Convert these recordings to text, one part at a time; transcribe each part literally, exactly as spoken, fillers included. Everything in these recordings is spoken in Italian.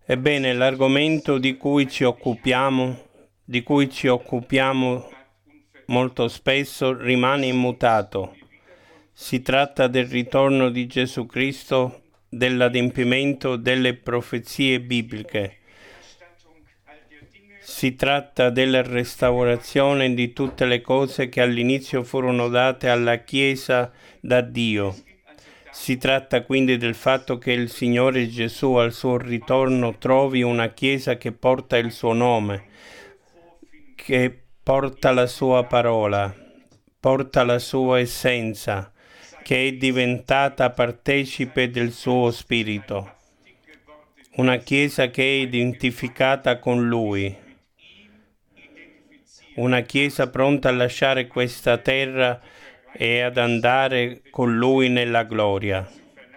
Ebbene, l'argomento di cui ci occupiamo, di cui ci occupiamo molto spesso, rimane immutato. Si tratta del ritorno di Gesù Cristo, dell'adempimento delle profezie bibliche. Si tratta della restaurazione di tutte le cose che all'inizio furono date alla Chiesa da Dio. Si tratta quindi del fatto che il Signore Gesù al suo ritorno trovi una Chiesa che porta il suo nome, che porta la sua parola, porta la sua essenza, che è diventata partecipe del suo spirito. Una Chiesa che è identificata con Lui. Una Chiesa pronta a lasciare questa terra e ad andare con Lui nella gloria.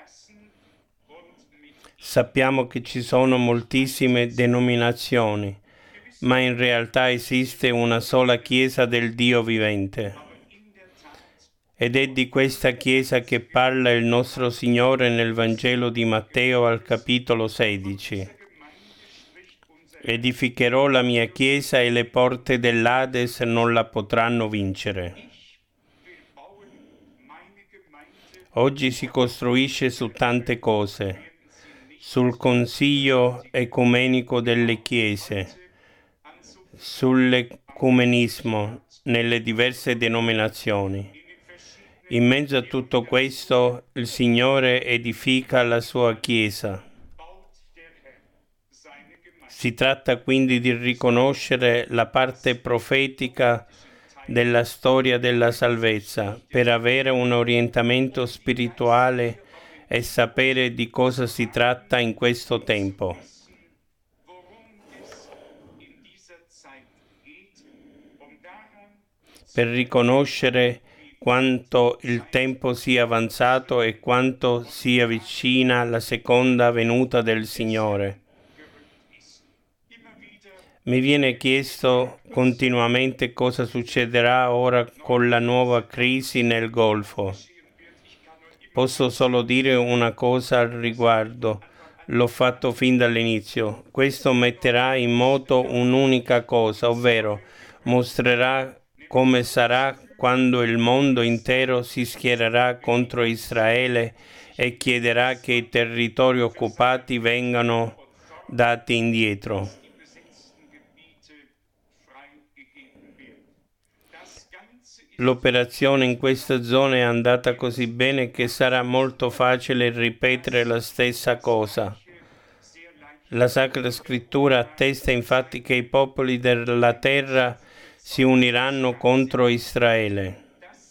Sappiamo che ci sono moltissime denominazioni, ma in realtà esiste una sola Chiesa del Dio vivente. Ed è di questa Chiesa che parla il nostro Signore nel Vangelo di Matteo al capitolo sedici. Edificherò la mia Chiesa e le porte dell'Ades non la potranno vincere. Oggi si costruisce su tante cose, sul consiglio ecumenico delle Chiese, sull'ecumenismo nelle diverse denominazioni. In mezzo a tutto questo, il Signore edifica la sua Chiesa. Si tratta quindi di riconoscere la parte profetica della storia della salvezza per avere un orientamento spirituale e sapere di cosa si tratta in questo tempo. Per riconoscere quanto il tempo sia avanzato e quanto sia vicina la seconda venuta del Signore. Mi viene chiesto continuamente cosa succederà ora con la nuova crisi nel Golfo. Posso solo dire una cosa al riguardo, l'ho fatto fin dall'inizio. Questo metterà in moto un'unica cosa, ovvero mostrerà come sarà quando il mondo intero si schiererà contro Israele e chiederà che i territori occupati vengano dati indietro. L'operazione in questa zona è andata così bene che sarà molto facile ripetere la stessa cosa. La Sacra Scrittura attesta infatti che i popoli della terra si uniranno contro Israele.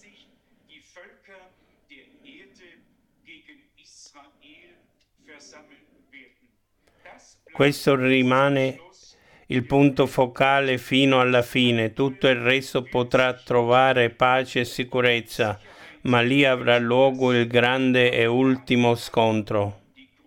Questo rimane il punto focale fino alla fine. Tutto il resto potrà trovare pace e sicurezza, ma lì avrà luogo il grande e ultimo scontro.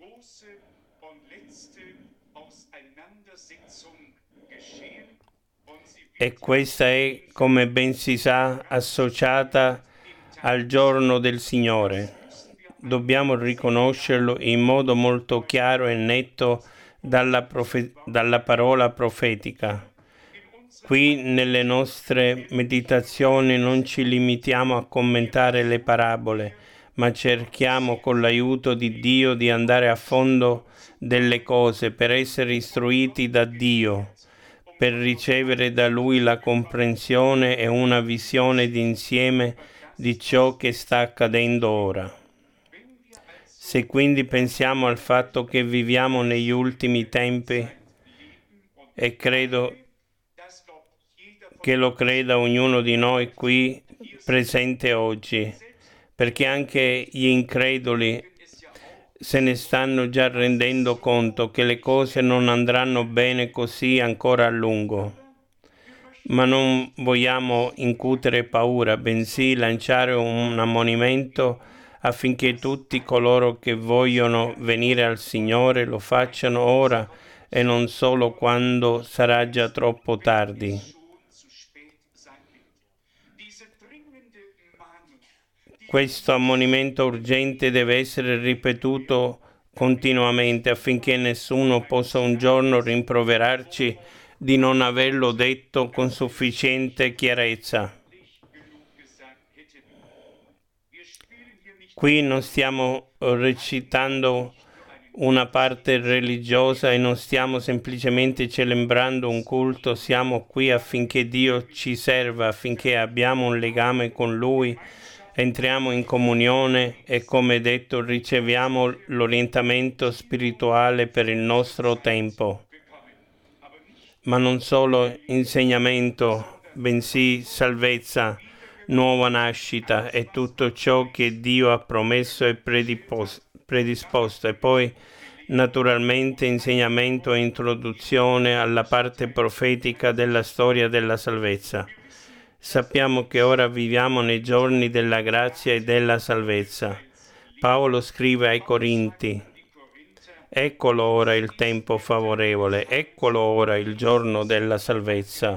E questa è, come ben si sa, associata al giorno del Signore. Dobbiamo riconoscerlo in modo molto chiaro e netto dalla, profe- dalla parola profetica. Qui nelle nostre meditazioni non ci limitiamo a commentare le parabole, ma cerchiamo con l'aiuto di Dio di andare a fondo delle cose per essere istruiti da Dio, per ricevere da Lui la comprensione e una visione d'insieme di ciò che sta accadendo ora. Se quindi pensiamo al fatto che viviamo negli ultimi tempi, e credo che lo creda ognuno di noi qui presente oggi, perché anche gli increduli se ne stanno già rendendo conto che le cose non andranno bene così ancora a lungo. Ma non vogliamo incutere paura, bensì lanciare un ammonimento affinché tutti coloro che vogliono venire al Signore lo facciano ora e non solo quando sarà già troppo tardi. Questo ammonimento urgente deve essere ripetuto continuamente affinché nessuno possa un giorno rimproverarci di non averlo detto con sufficiente chiarezza. Qui non stiamo recitando una parte religiosa e non stiamo semplicemente celebrando un culto, siamo qui affinché Dio ci serva, affinché abbiamo un legame con Lui, entriamo in comunione e, come detto, riceviamo l'orientamento spirituale per il nostro tempo. Ma non solo insegnamento, bensì salvezza, nuova nascita e tutto ciò che Dio ha promesso e predisposto, e poi naturalmente insegnamento e introduzione alla parte profetica della storia della salvezza. Sappiamo che ora viviamo nei giorni della grazia e della salvezza. Paolo scrive ai Corinti: eccolo ora il tempo favorevole, eccolo ora il giorno della salvezza.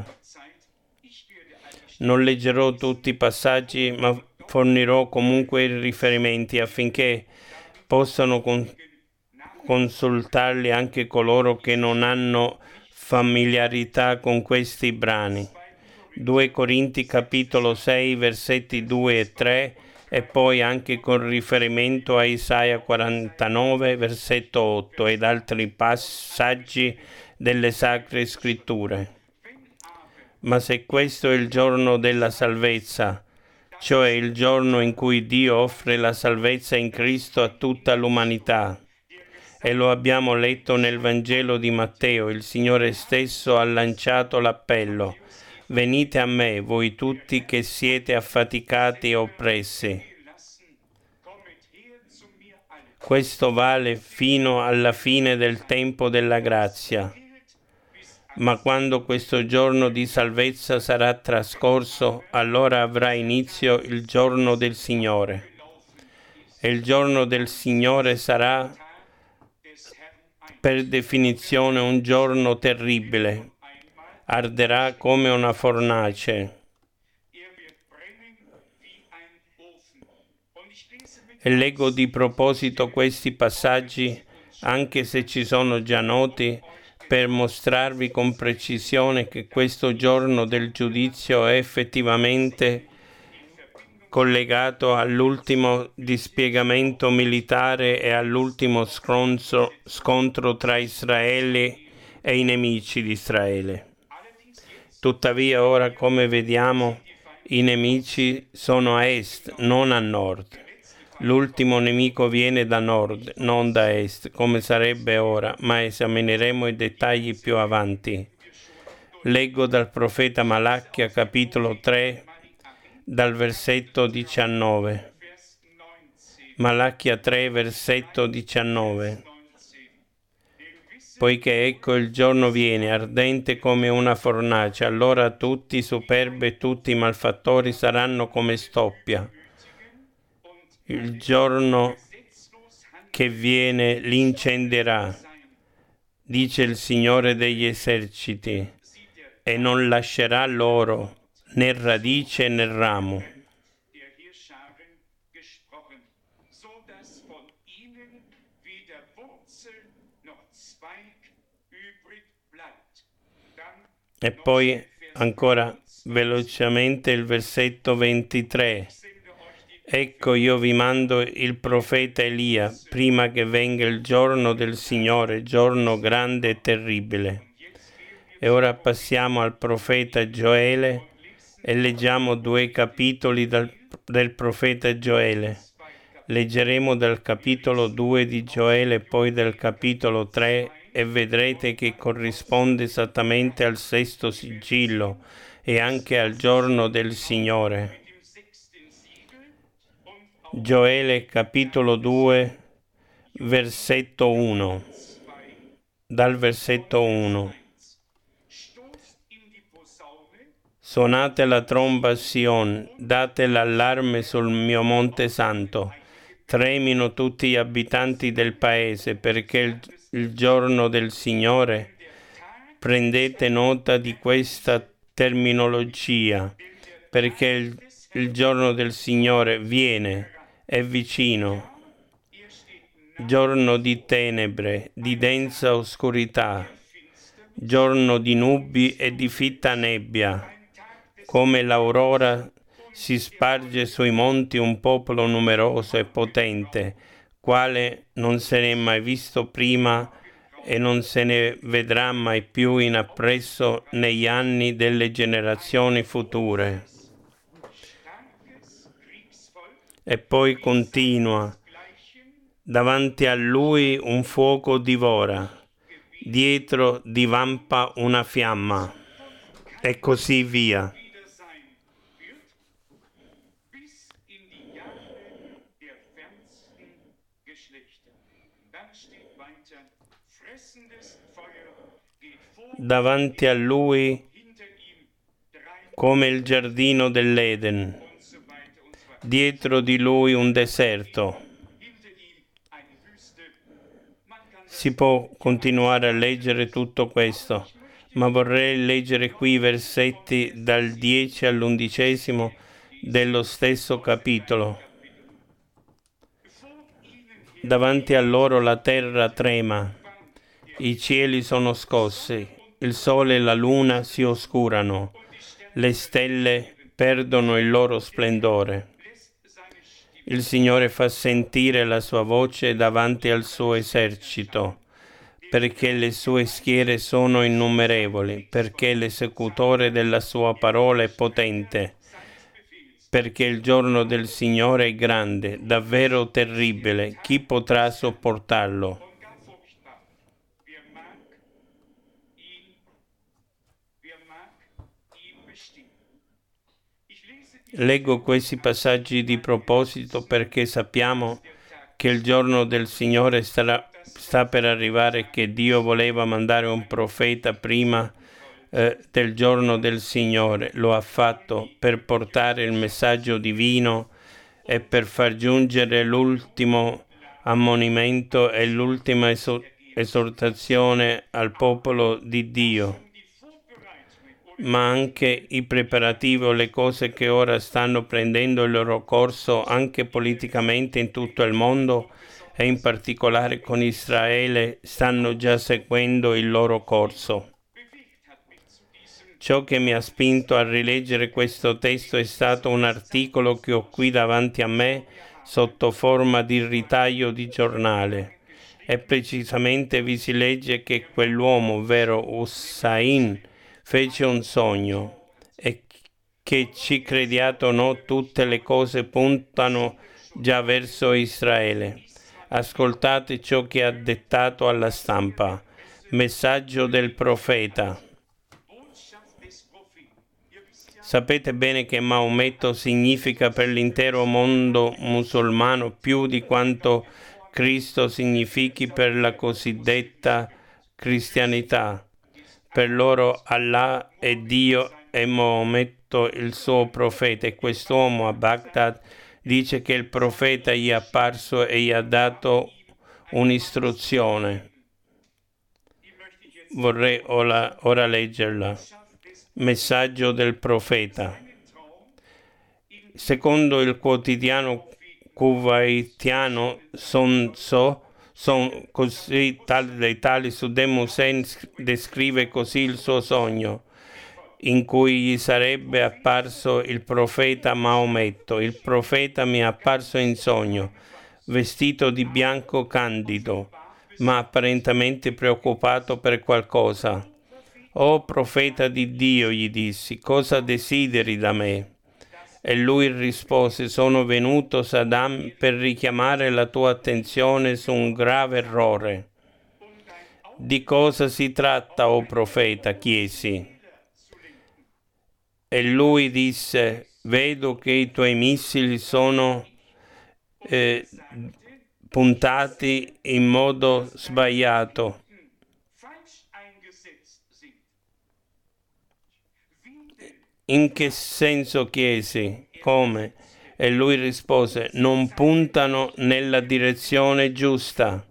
Non leggerò tutti i passaggi, ma fornirò comunque i riferimenti affinché possano con- consultarli anche coloro che non hanno familiarità con questi brani. due Corinti capitolo sei versetti due e tre e poi anche con riferimento a Isaia quarantanove versetto otto ed altri passaggi delle Sacre Scritture. Ma se questo è il giorno della salvezza, cioè il giorno in cui Dio offre la salvezza in Cristo a tutta l'umanità, e lo abbiamo letto nel Vangelo di Matteo, il Signore stesso ha lanciato l'appello: venite a me, voi tutti che siete affaticati e oppressi. Questo vale fino alla fine del tempo della grazia. Ma quando questo giorno di salvezza sarà trascorso, allora avrà inizio il giorno del Signore. E il giorno del Signore sarà per definizione un giorno terribile. Arderà come una fornace. E leggo di proposito questi passaggi, anche se ci sono già noti, per mostrarvi con precisione che questo giorno del giudizio è effettivamente collegato all'ultimo dispiegamento militare e all'ultimo scontro, scontro tra Israele e i nemici di Israele. Tuttavia ora, come vediamo, i nemici sono a est, non a nord. L'ultimo nemico viene da nord, non da est, come sarebbe ora, ma esamineremo i dettagli più avanti. Leggo dal profeta Malachia, capitolo tre, dal versetto diciannove. Malachia tre, versetto diciannove. Poiché ecco il giorno viene, ardente come una fornace, allora tutti i superbi e tutti i malfattori saranno come stoppia. Il giorno che viene li incenderà, dice il Signore degli eserciti, e non lascerà loro né radice né ramo. E poi ancora velocemente il versetto ventitré. Ecco, io vi mando il profeta Elia, prima che venga il giorno del Signore, giorno grande e terribile. E ora passiamo al profeta Gioele e leggiamo due capitoli dal, del profeta Gioele. Leggeremo dal capitolo due di Gioele e poi del capitolo tre e vedrete che corrisponde esattamente al sesto sigillo e anche al giorno del Signore. Gioele capitolo due, versetto uno. Dal versetto uno. Suonate la tromba a Sion, date l'allarme sul mio monte santo. Tremino tutti gli abitanti del paese, perché il, il giorno del Signore, prendete nota di questa terminologia, perché il, il giorno del Signore viene, è vicino. giorno di tenebre, di densa oscurità, giorno di nubi e di fitta nebbia. Come l'aurora si sparge sui monti un popolo numeroso e potente, quale non se ne è mai visto prima e non se ne vedrà mai più in appresso negli anni delle generazioni future. E poi continua: davanti a lui un fuoco divora, dietro divampa una fiamma, e così via. Davanti a lui come il giardino dell'Eden, dietro di lui un deserto. Si può continuare a leggere tutto questo, ma vorrei leggere qui i versetti dal dieci all'undicesimo dello stesso capitolo. Davanti a loro la terra trema, i cieli sono scossi, il sole e la luna si oscurano, le stelle perdono il loro splendore. Il Signore fa sentire la sua voce davanti al suo esercito, perché le sue schiere sono innumerevoli, perché l'esecutore della sua parola è potente, perché il giorno del Signore è grande, davvero terribile, chi potrà sopportarlo? Leggo questi passaggi di proposito perché sappiamo che il giorno del Signore starà, sta per arrivare e che Dio voleva mandare un profeta prima eh, del giorno del Signore. Lo ha fatto per portare il messaggio divino e per far giungere l'ultimo ammonimento e l'ultima esortazione al popolo di Dio. Ma anche i preparativi o le cose che ora stanno prendendo il loro corso anche politicamente in tutto il mondo e in particolare con Israele stanno già seguendo il loro corso. Ciò che mi ha spinto a rileggere questo testo è stato un articolo che ho qui davanti a me sotto forma di ritaglio di giornale e precisamente vi si legge che quell'uomo, ovvero Hussein, fece un sogno e che ci crediate o no tutte le cose puntano già verso Israele. Ascoltate ciò che ha dettato alla stampa. Messaggio del profeta. Sapete bene che Maometto significa per l'intero mondo musulmano più di quanto Cristo significhi per la cosiddetta cristianità. Per loro Allah è Dio e Maometto il suo profeta, e quest'uomo a Baghdad dice che il profeta gli è apparso e gli ha dato un'istruzione. Vorrei ora, ora leggerla. Messaggio del profeta. Secondo il quotidiano kuwaitiano Sonso, Son, così tale dei tali Saddam Hussein descrive così il suo sogno, in cui gli sarebbe apparso il profeta Maometto. Il profeta mi è apparso in sogno, vestito di bianco candido, ma apparentemente preoccupato per qualcosa. «O profeta di Dio», gli dissi, «cosa desideri da me?» E lui rispose: «Sono venuto, Saddam, per richiamare la tua attenzione su un grave errore». «Di cosa si tratta, o profeta?» chiesi. E lui disse: «Vedo che i tuoi missili sono eh, puntati in modo sbagliato». «In che senso?» chiesi. «Come?» E lui rispose: «Non puntano nella direzione giusta».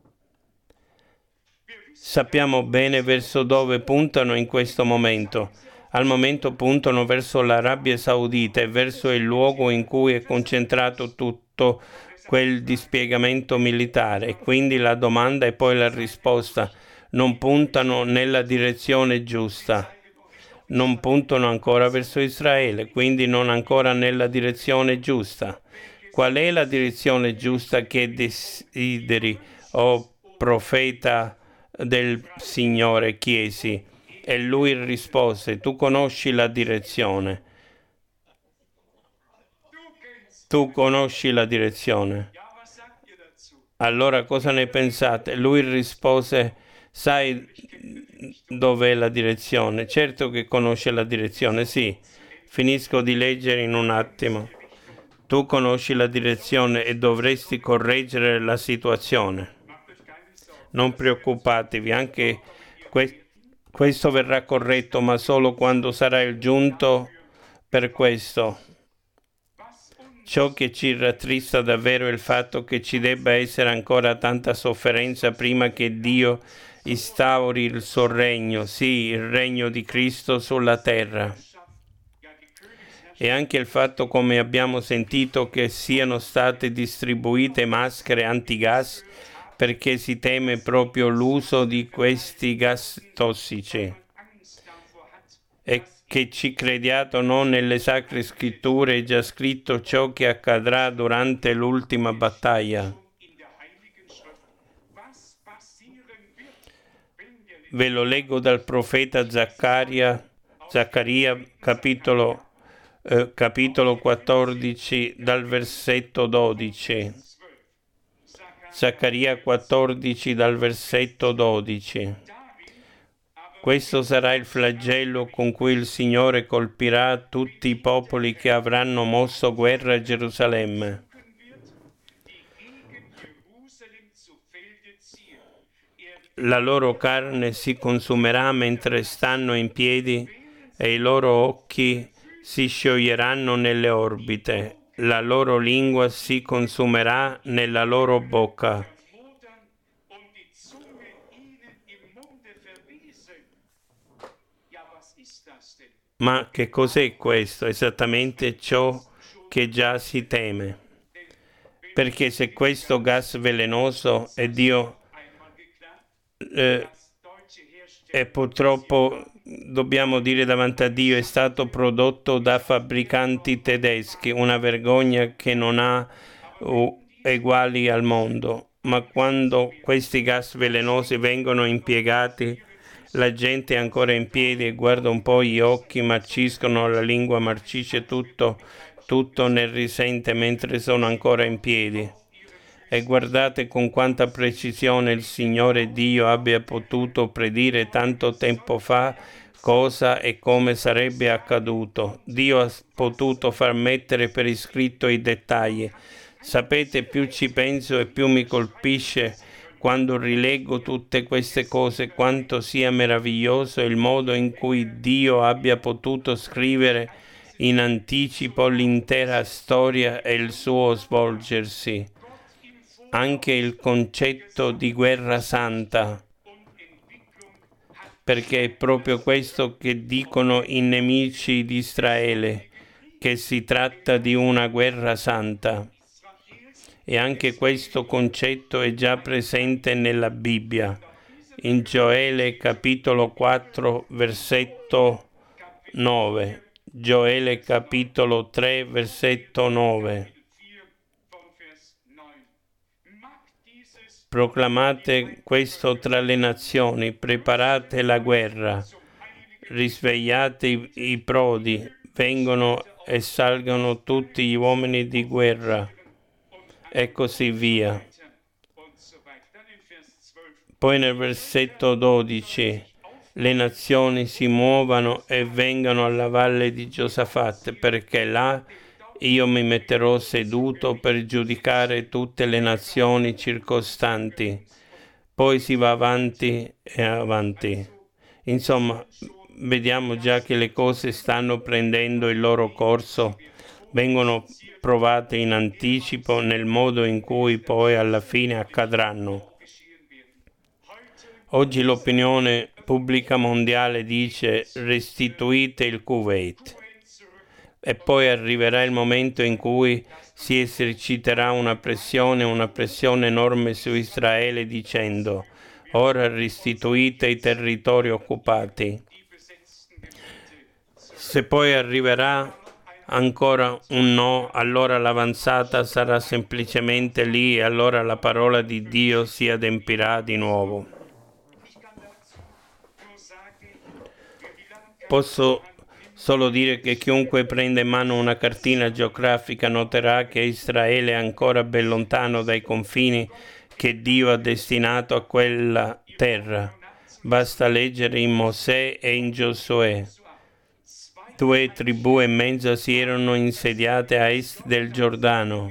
Sappiamo bene verso dove puntano in questo momento. Al momento puntano verso l'Arabia Saudita e verso il luogo in cui è concentrato tutto quel dispiegamento militare, e quindi la domanda e poi la risposta non puntano nella direzione giusta. Non puntano ancora verso Israele, quindi non ancora nella direzione giusta. Qual è la direzione giusta che desideri, o oh profeta del Signore? Chiesi, e lui rispose: tu conosci la direzione. Tu conosci la direzione. Allora cosa ne pensate? Lui rispose: sai dov'è la direzione? Certo che conosce la direzione, sì. Finisco di leggere in un attimo. Tu conosci la direzione e dovresti correggere la situazione. Non preoccupatevi, anche que- questo verrà corretto, ma solo quando sarà il giunto per questo. Ciò che ci rattrista davvero è il fatto che ci debba essere ancora tanta sofferenza prima che Dio instauri il suo regno, sì, il regno di Cristo sulla terra. E anche il fatto, come abbiamo sentito, che siano state distribuite maschere antigas perché si teme proprio l'uso di questi gas tossici. E che ci crediate o no, nelle sacre scritture è già scritto ciò che accadrà durante l'ultima battaglia. Ve lo leggo dal profeta Zaccaria, Zaccaria capitolo, eh, capitolo quattordici, dal versetto dodici. Zaccaria quattordici, dal versetto dodici. Questo sarà il flagello con cui il Signore colpirà tutti i popoli che avranno mosso guerra a Gerusalemme. La loro carne si consumerà mentre stanno in piedi e i loro occhi si scioglieranno nelle orbite. La loro lingua si consumerà nella loro bocca. Ma che cos'è questo? Esattamente ciò che già si teme. Perché se questo gas velenoso è Dio, eh, e purtroppo dobbiamo dire davanti a Dio, è stato prodotto da fabbricanti tedeschi, una vergogna che non ha uh, eguali al mondo. Ma quando questi gas velenosi vengono impiegati, la gente è ancora in piedi e guarda un po', gli occhi marciscono, la lingua marcisce, tutto, tutto ne risente mentre sono ancora in piedi. E guardate con quanta precisione il Signore Dio abbia potuto predire tanto tempo fa cosa e come sarebbe accaduto. Dio ha potuto far mettere per iscritto i dettagli. Sapete, più ci penso e più mi colpisce quando rileggo tutte queste cose, quanto sia meraviglioso il modo in cui Dio abbia potuto scrivere in anticipo l'intera storia e il suo svolgersi. Anche il concetto di guerra santa, perché è proprio questo che dicono i nemici di Israele, che si tratta di una guerra santa. E anche questo concetto è già presente nella Bibbia, in Gioele capitolo quattro, versetto nove, Gioele capitolo tre, versetto nove. Proclamate questo tra le nazioni, preparate la guerra, risvegliate i, i prodi, vengono e salgano tutti gli uomini di guerra, e così via. Poi nel versetto dodici, le nazioni si muovano e vengano alla valle di Giosafat, perché là io mi metterò seduto per giudicare tutte le nazioni circostanti. Poi si va avanti e avanti. Insomma, vediamo già che le cose stanno prendendo il loro corso, vengono provate in anticipo nel modo in cui poi alla fine accadranno. Oggi l'opinione pubblica mondiale dice: restituite il Kuwait. E poi arriverà il momento in cui si eserciterà una pressione, una pressione enorme su Israele dicendo: ora restituite i territori occupati. Se poi arriverà ancora un no, allora l'avanzata sarà semplicemente lì e allora la parola di Dio si adempirà di nuovo. Posso solo dire che chiunque prenda in mano una cartina geografica noterà che Israele è ancora ben lontano dai confini che Dio ha destinato a quella terra. Basta leggere in Mosè e in Giosuè. Due tribù e mezza si erano insediate a est del Giordano.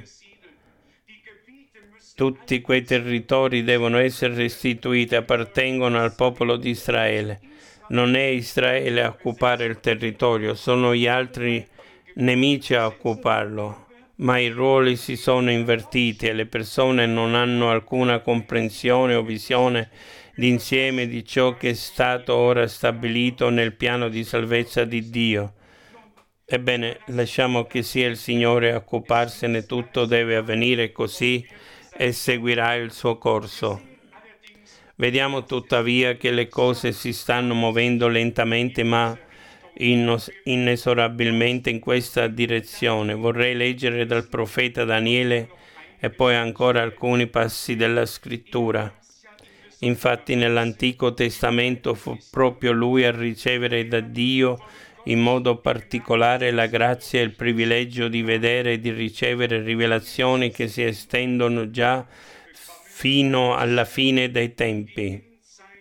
Tutti quei territori devono essere restituiti, appartengono al popolo di Israele. Non è Israele a occupare il territorio, sono gli altri nemici a occuparlo. Ma i ruoli si sono invertiti e le persone non hanno alcuna comprensione o visione d'insieme di ciò che è stato ora stabilito nel piano di salvezza di Dio. Ebbene, lasciamo che sia il Signore a occuparsene, tutto deve avvenire così e seguirà il suo corso. Vediamo tuttavia che le cose si stanno muovendo lentamente ma inesorabilmente in questa direzione. Vorrei leggere dal profeta Daniele e poi ancora alcuni passi della scrittura. Infatti nell'Antico Testamento fu proprio lui a ricevere da Dio in modo particolare la grazia e il privilegio di vedere e di ricevere rivelazioni che si estendono già fino alla fine dei tempi.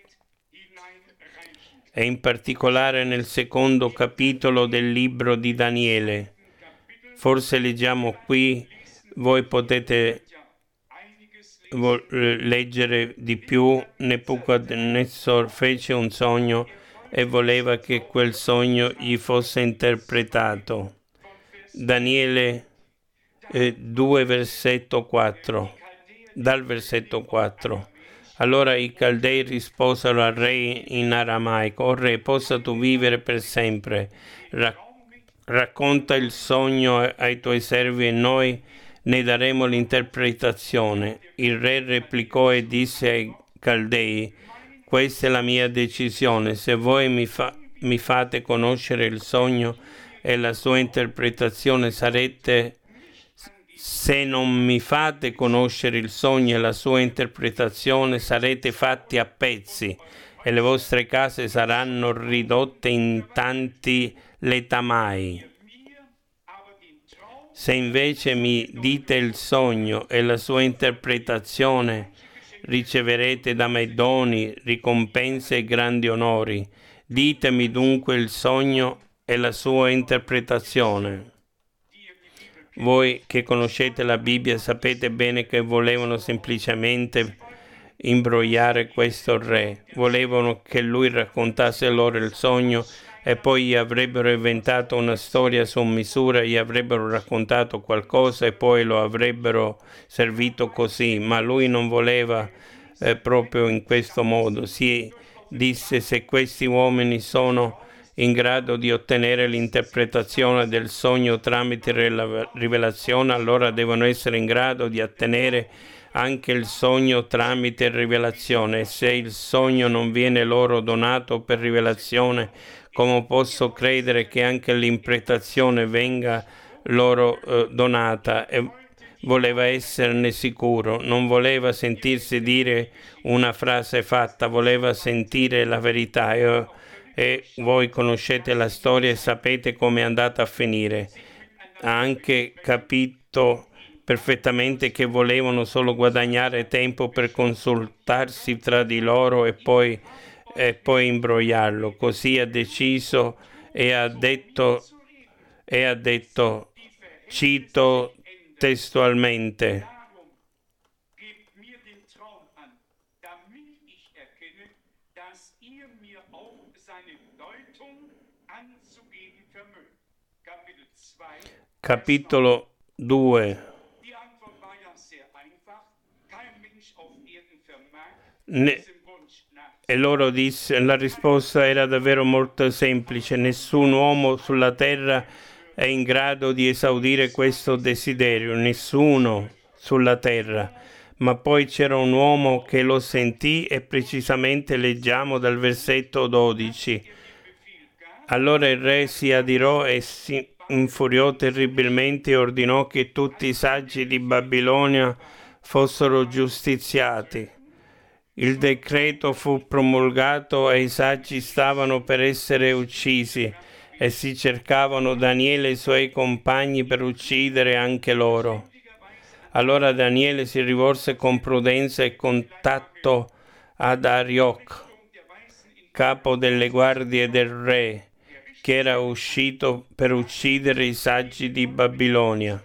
E in particolare nel secondo capitolo del libro di Daniele. Forse leggiamo qui, voi potete leggere di più. Nebuchadnezzar fece un sogno e voleva che quel sogno gli fosse interpretato. Daniele eh, due, versetto quattro. Dal versetto quattro. Allora i Caldei risposero al re in aramaico: o re, possa tu vivere per sempre. Ra- racconta il sogno ai tuoi servi e noi ne daremo l'interpretazione. Il re replicò e disse ai Caldei: questa è la mia decisione. Se voi mi, fa- mi fate conoscere il sogno e la sua interpretazione, sarete... Se non mi fate conoscere il sogno e la sua interpretazione, sarete fatti a pezzi e le vostre case saranno ridotte in tanti letamai. Se invece mi dite il sogno e la sua interpretazione, riceverete da me doni, ricompense e grandi onori. Ditemi dunque il sogno e la sua interpretazione. Voi che conoscete la Bibbia sapete bene che volevano semplicemente imbrogliare questo re. Volevano che lui raccontasse loro il sogno e poi gli avrebbero inventato una storia su misura, gli avrebbero raccontato qualcosa e poi lo avrebbero servito così. Ma lui non voleva eh, proprio in questo modo. Si disse: se questi uomini sono in grado di ottenere l'interpretazione del sogno tramite rivelazione, allora devono essere in grado di ottenere anche il sogno tramite rivelazione. E se il sogno non viene loro donato per rivelazione, come posso credere che anche l'interpretazione venga loro eh, donata? E voleva esserne sicuro, non voleva sentirsi dire una frase fatta, voleva sentire la verità. E, e voi conoscete la storia e sapete come è andata a finire. Ha anche capito perfettamente che volevano solo guadagnare tempo per consultarsi tra di loro e poi, e poi imbrogliarlo. Così ha deciso e ha detto, e ha detto, cito testualmente: capitolo due. Ne, e loro disse, la risposta era davvero molto semplice: nessun uomo sulla terra è in grado di esaudire questo desiderio, nessuno sulla terra. Ma poi c'era un uomo che lo sentì e precisamente leggiamo dal versetto dodici. Allora il re si adirò e si infuriò terribilmente e ordinò che tutti i saggi di Babilonia fossero giustiziati. Il decreto fu promulgato e i saggi stavano per essere uccisi e si cercavano Daniele e i suoi compagni per uccidere anche loro. Allora Daniele si rivolse con prudenza e con tatto ad Arioc, capo delle guardie del re, che era uscito per uccidere i saggi di Babilonia.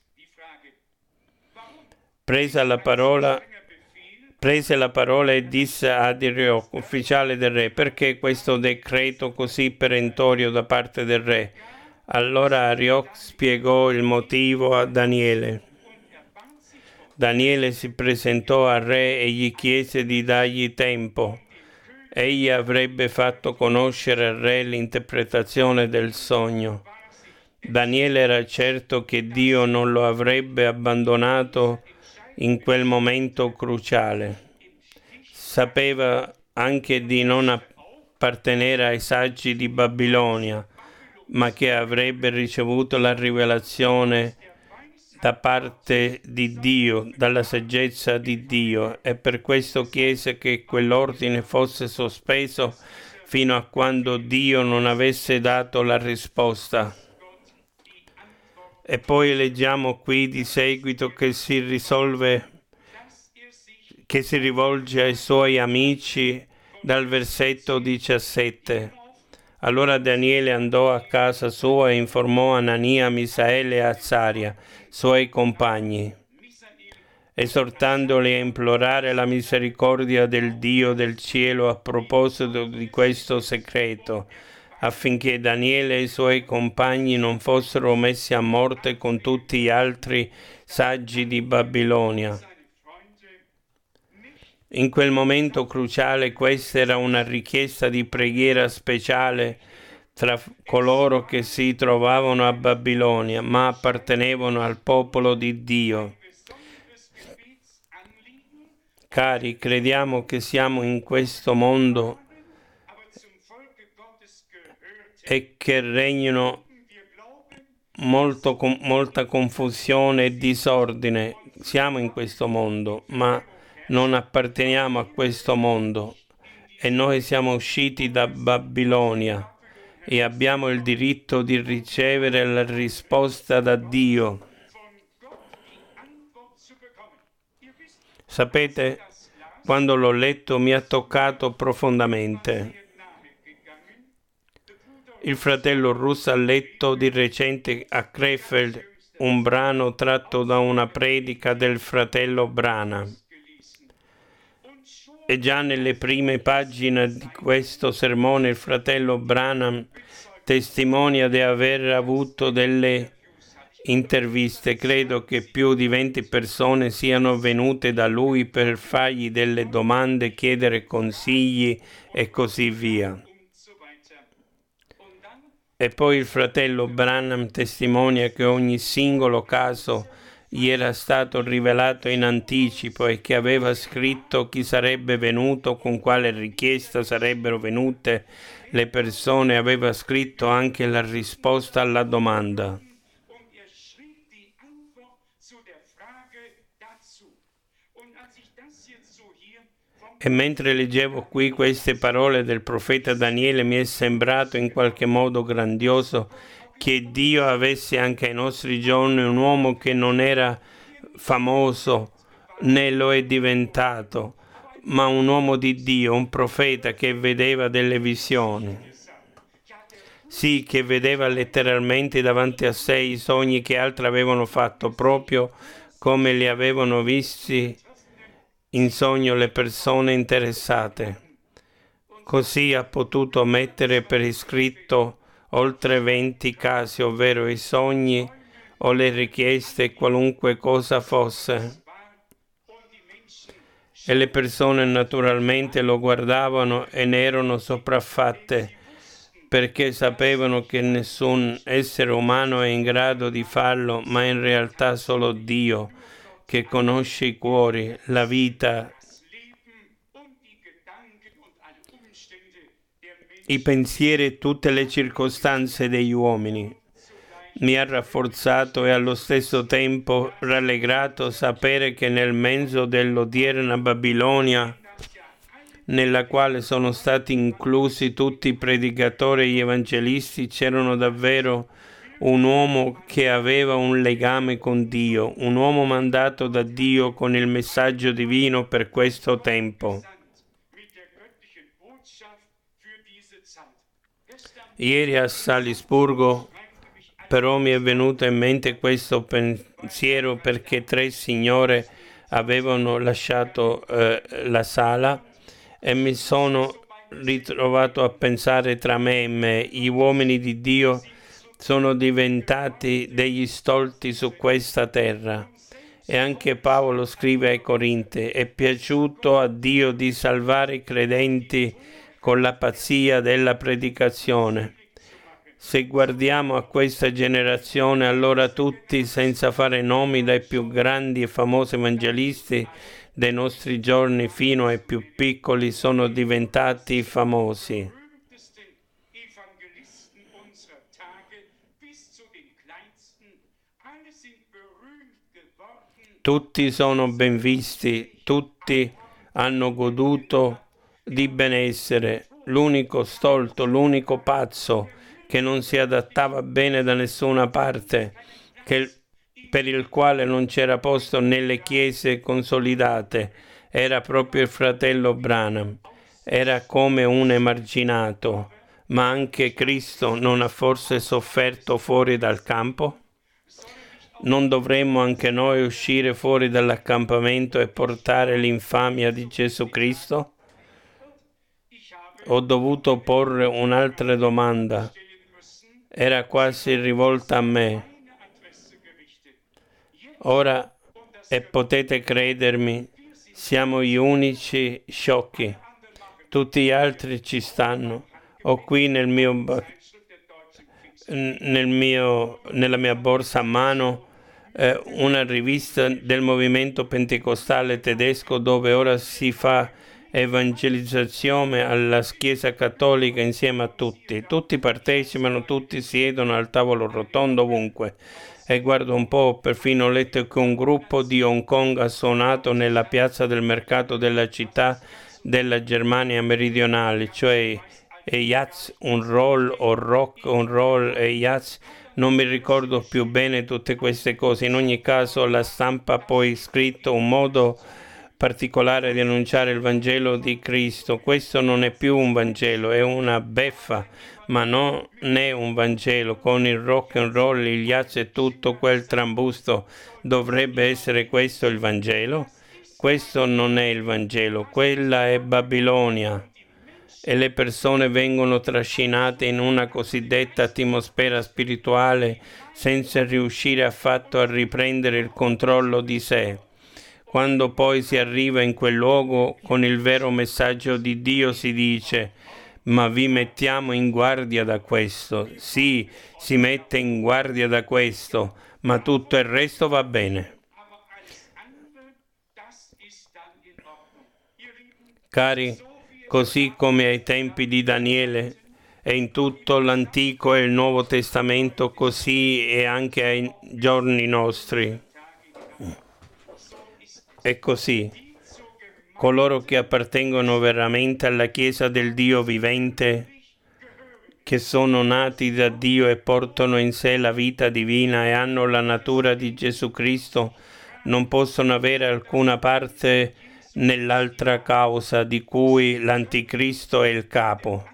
Presa la parola, prese la parola e disse ad Arioc, ufficiale del re: perché questo decreto così perentorio da parte del re? Allora Arioc spiegò il motivo a Daniele. Daniele si presentò al re e gli chiese di dargli tempo. Egli avrebbe fatto conoscere al re l'interpretazione del sogno. Daniele era certo che Dio non lo avrebbe abbandonato in quel momento cruciale. Sapeva anche di non appartenere ai saggi di Babilonia, ma che avrebbe ricevuto la rivelazione da parte di Dio, dalla saggezza di Dio, e per questo chiese che quell'ordine fosse sospeso fino a quando Dio non avesse dato la risposta. E poi leggiamo qui di seguito che si risolve, che si rivolge ai suoi amici dal versetto diciassette. Allora Daniele andò a casa sua e informò Anania, Misaele e Azaria, suoi compagni, esortandoli a implorare la misericordia del Dio del cielo a proposito di questo segreto, affinché Daniele e i suoi compagni non fossero messi a morte con tutti gli altri saggi di Babilonia. In quel momento cruciale questa era una richiesta di preghiera speciale tra coloro che si trovavano a Babilonia, ma appartenevano al popolo di Dio. Cari, crediamo che siamo in questo mondo e che regnino molto, molta confusione e disordine. Siamo in questo mondo, ma non apparteniamo a questo mondo e noi siamo usciti da Babilonia e abbiamo il diritto di ricevere la risposta da Dio. Sapete, quando l'ho letto mi ha toccato profondamente. Il fratello Russo ha letto di recente a Krefeld un brano tratto da una predica del fratello Branham. E già nelle prime pagine di questo sermone il fratello Branham testimonia di aver avuto delle interviste. Credo che più di venti persone siano venute da lui per fargli delle domande, chiedere consigli e così via. E poi il fratello Branham testimonia che ogni singolo caso gli era stato rivelato in anticipo e che aveva scritto chi sarebbe venuto, con quale richiesta sarebbero venute le persone, aveva scritto anche la risposta alla domanda. E mentre leggevo qui queste parole del profeta Daniele mi è sembrato in qualche modo grandioso che Dio avesse anche ai nostri giorni un uomo che non era famoso né lo è diventato, ma un uomo di Dio, un profeta che vedeva delle visioni. Sì, che vedeva letteralmente davanti a sé i sogni che altri avevano fatto, proprio come li avevano visti in sogno le persone interessate. Così ha potuto mettere per iscritto oltre venti casi, ovvero i sogni o le richieste, qualunque cosa fosse. E le persone naturalmente lo guardavano e ne erano sopraffatte, perché sapevano che nessun essere umano è in grado di farlo, ma in realtà solo Dio, che conosce i cuori, la vita, i pensieri e tutte le circostanze degli uomini. Mi ha rafforzato e allo stesso tempo rallegrato sapere che nel mezzo dell'odierna Babilonia, nella quale sono stati inclusi tutti i predicatori e gli evangelisti, c'erano davvero un uomo che aveva un legame con Dio, un uomo mandato da Dio con il messaggio divino per questo tempo. Ieri a Salisburgo però mi è venuto in mente questo pensiero perché tre signore avevano lasciato eh, la sala e mi sono ritrovato a pensare tra me e me, gli uomini di Dio sono diventati degli stolti su questa terra. E anche Paolo scrive ai Corinti: è piaciuto a Dio di salvare i credenti con la pazzia della predicazione. Se guardiamo a questa generazione, allora tutti, senza fare nomi, dai più grandi e famosi evangelisti dei nostri giorni fino ai più piccoli, sono diventati famosi. Tutti sono ben visti, tutti hanno goduto di benessere. L'unico stolto, l'unico pazzo che non si adattava bene da nessuna parte, che, per il quale non c'era posto nelle chiese consolidate, era proprio il fratello Branham. Era come un emarginato. Ma anche Cristo non ha forse sofferto fuori dal campo? Non dovremmo anche noi uscire fuori dall'accampamento e portare l'infamia di Gesù Cristo? Ho dovuto porre un'altra domanda. Era quasi rivolta a me. Ora, e potete credermi, siamo gli unici sciocchi. Tutti gli altri ci stanno. Ho qui nel mio, nel mio, nella mia borsa a mano eh, una rivista del movimento pentecostale tedesco dove ora si fa evangelizzazione alla Chiesa Cattolica insieme a tutti. Tutti partecipano, tutti siedono al tavolo rotondo ovunque. E guardo un po', perfino ho letto che un gruppo di Hong Kong ha suonato nella piazza del mercato della città della Germania meridionale, cioè e jazz, un roll o rock, un roll e jazz. Non mi ricordo più bene tutte queste cose. In ogni caso la stampa ha poi scritto un modo particolare di annunciare il Vangelo di Cristo. Questo non è più un Vangelo, è una beffa, ma non è un Vangelo. Con il rock and roll, il jazz e tutto quel trambusto, dovrebbe essere questo il Vangelo? Questo non è il Vangelo, quella è Babilonia. E le persone vengono trascinate in una cosiddetta atmosfera spirituale senza riuscire affatto a riprendere il controllo di sé. Quando poi si arriva in quel luogo con il vero messaggio di Dio si dice: ma vi mettiamo in guardia da questo. Sì, si mette in guardia da questo, ma tutto il resto va bene. Cari, così come ai tempi di Daniele e in tutto l'Antico e il Nuovo Testamento, così è anche ai giorni nostri. È così. Coloro che appartengono veramente alla Chiesa del Dio vivente, che sono nati da Dio e portano in sé la vita divina e hanno la natura di Gesù Cristo, non possono avere alcuna parte nell'altra causa di cui l'Anticristo è il capo.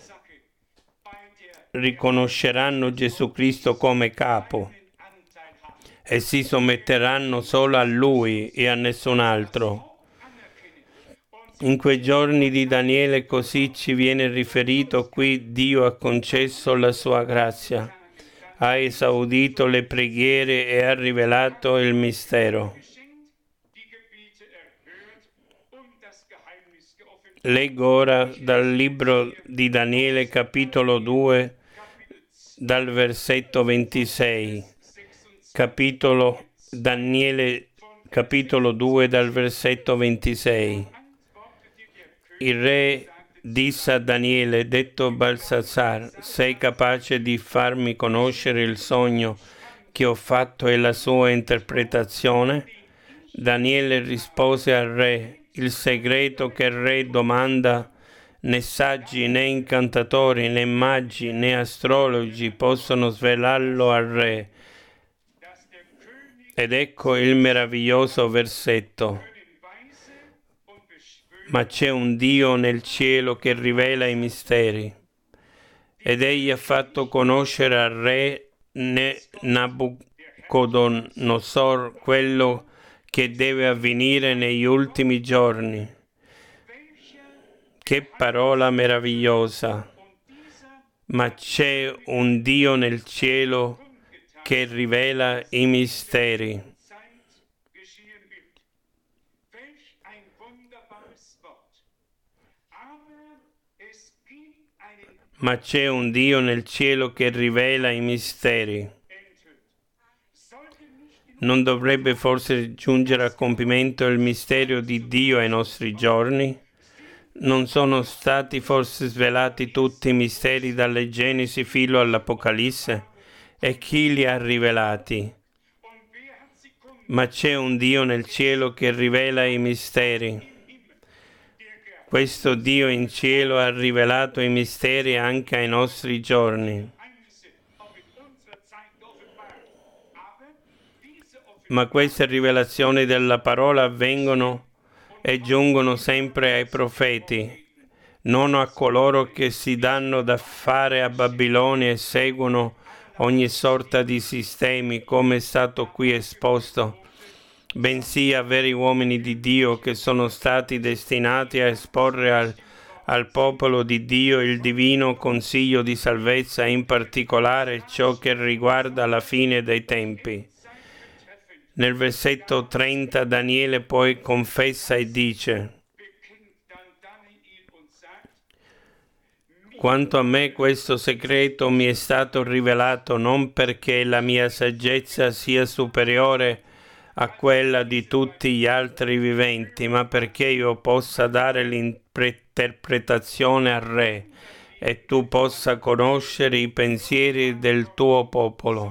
Riconosceranno Gesù Cristo come capo e si sommetteranno solo a Lui e a nessun altro. In quei giorni di Daniele, così ci viene riferito qui, Dio ha concesso la sua grazia, ha esaudito le preghiere e ha rivelato il mistero. Leggo ora dal libro di Daniele, capitolo due, dal versetto ventisei. Capitolo Daniele, capitolo due, dal versetto ventisei. Il re disse a Daniele, detto Balsassar, sei capace di farmi conoscere il sogno che ho fatto e la sua interpretazione? Daniele rispose al re, il segreto che il re domanda, né saggi, né incantatori, né magi, né astrologi possono svelarlo al re. Ed ecco il meraviglioso versetto. Ma c'è un Dio nel cielo che rivela i misteri. Ed egli ha fatto conoscere al re Nabucodonosor quello che deve avvenire negli ultimi giorni. Che parola meravigliosa! Ma c'è un Dio nel cielo che rivela i misteri. Ma c'è un Dio nel cielo che rivela i misteri. Non dovrebbe forse giungere a compimento il mistero di Dio ai nostri giorni? Non sono stati forse svelati tutti i misteri dalle Genesi fino all'Apocalisse? E chi li ha rivelati? Ma c'è un Dio nel cielo che rivela i misteri. Questo Dio in cielo ha rivelato i misteri anche ai nostri giorni. Ma queste rivelazioni della parola avvengono e giungono sempre ai profeti, non a coloro che si danno da fare a Babilonia e seguono ogni sorta di sistemi, come è stato qui esposto, bensì a veri uomini di Dio che sono stati destinati a esporre al, al popolo di Dio il divino consiglio di salvezza, in particolare ciò che riguarda la fine dei tempi. Nel versetto trenta Daniele poi confessa e dice: quanto a me questo segreto mi è stato rivelato non perché la mia saggezza sia superiore a quella di tutti gli altri viventi, ma perché io possa dare l'interpretazione al re e tu possa conoscere i pensieri del tuo popolo.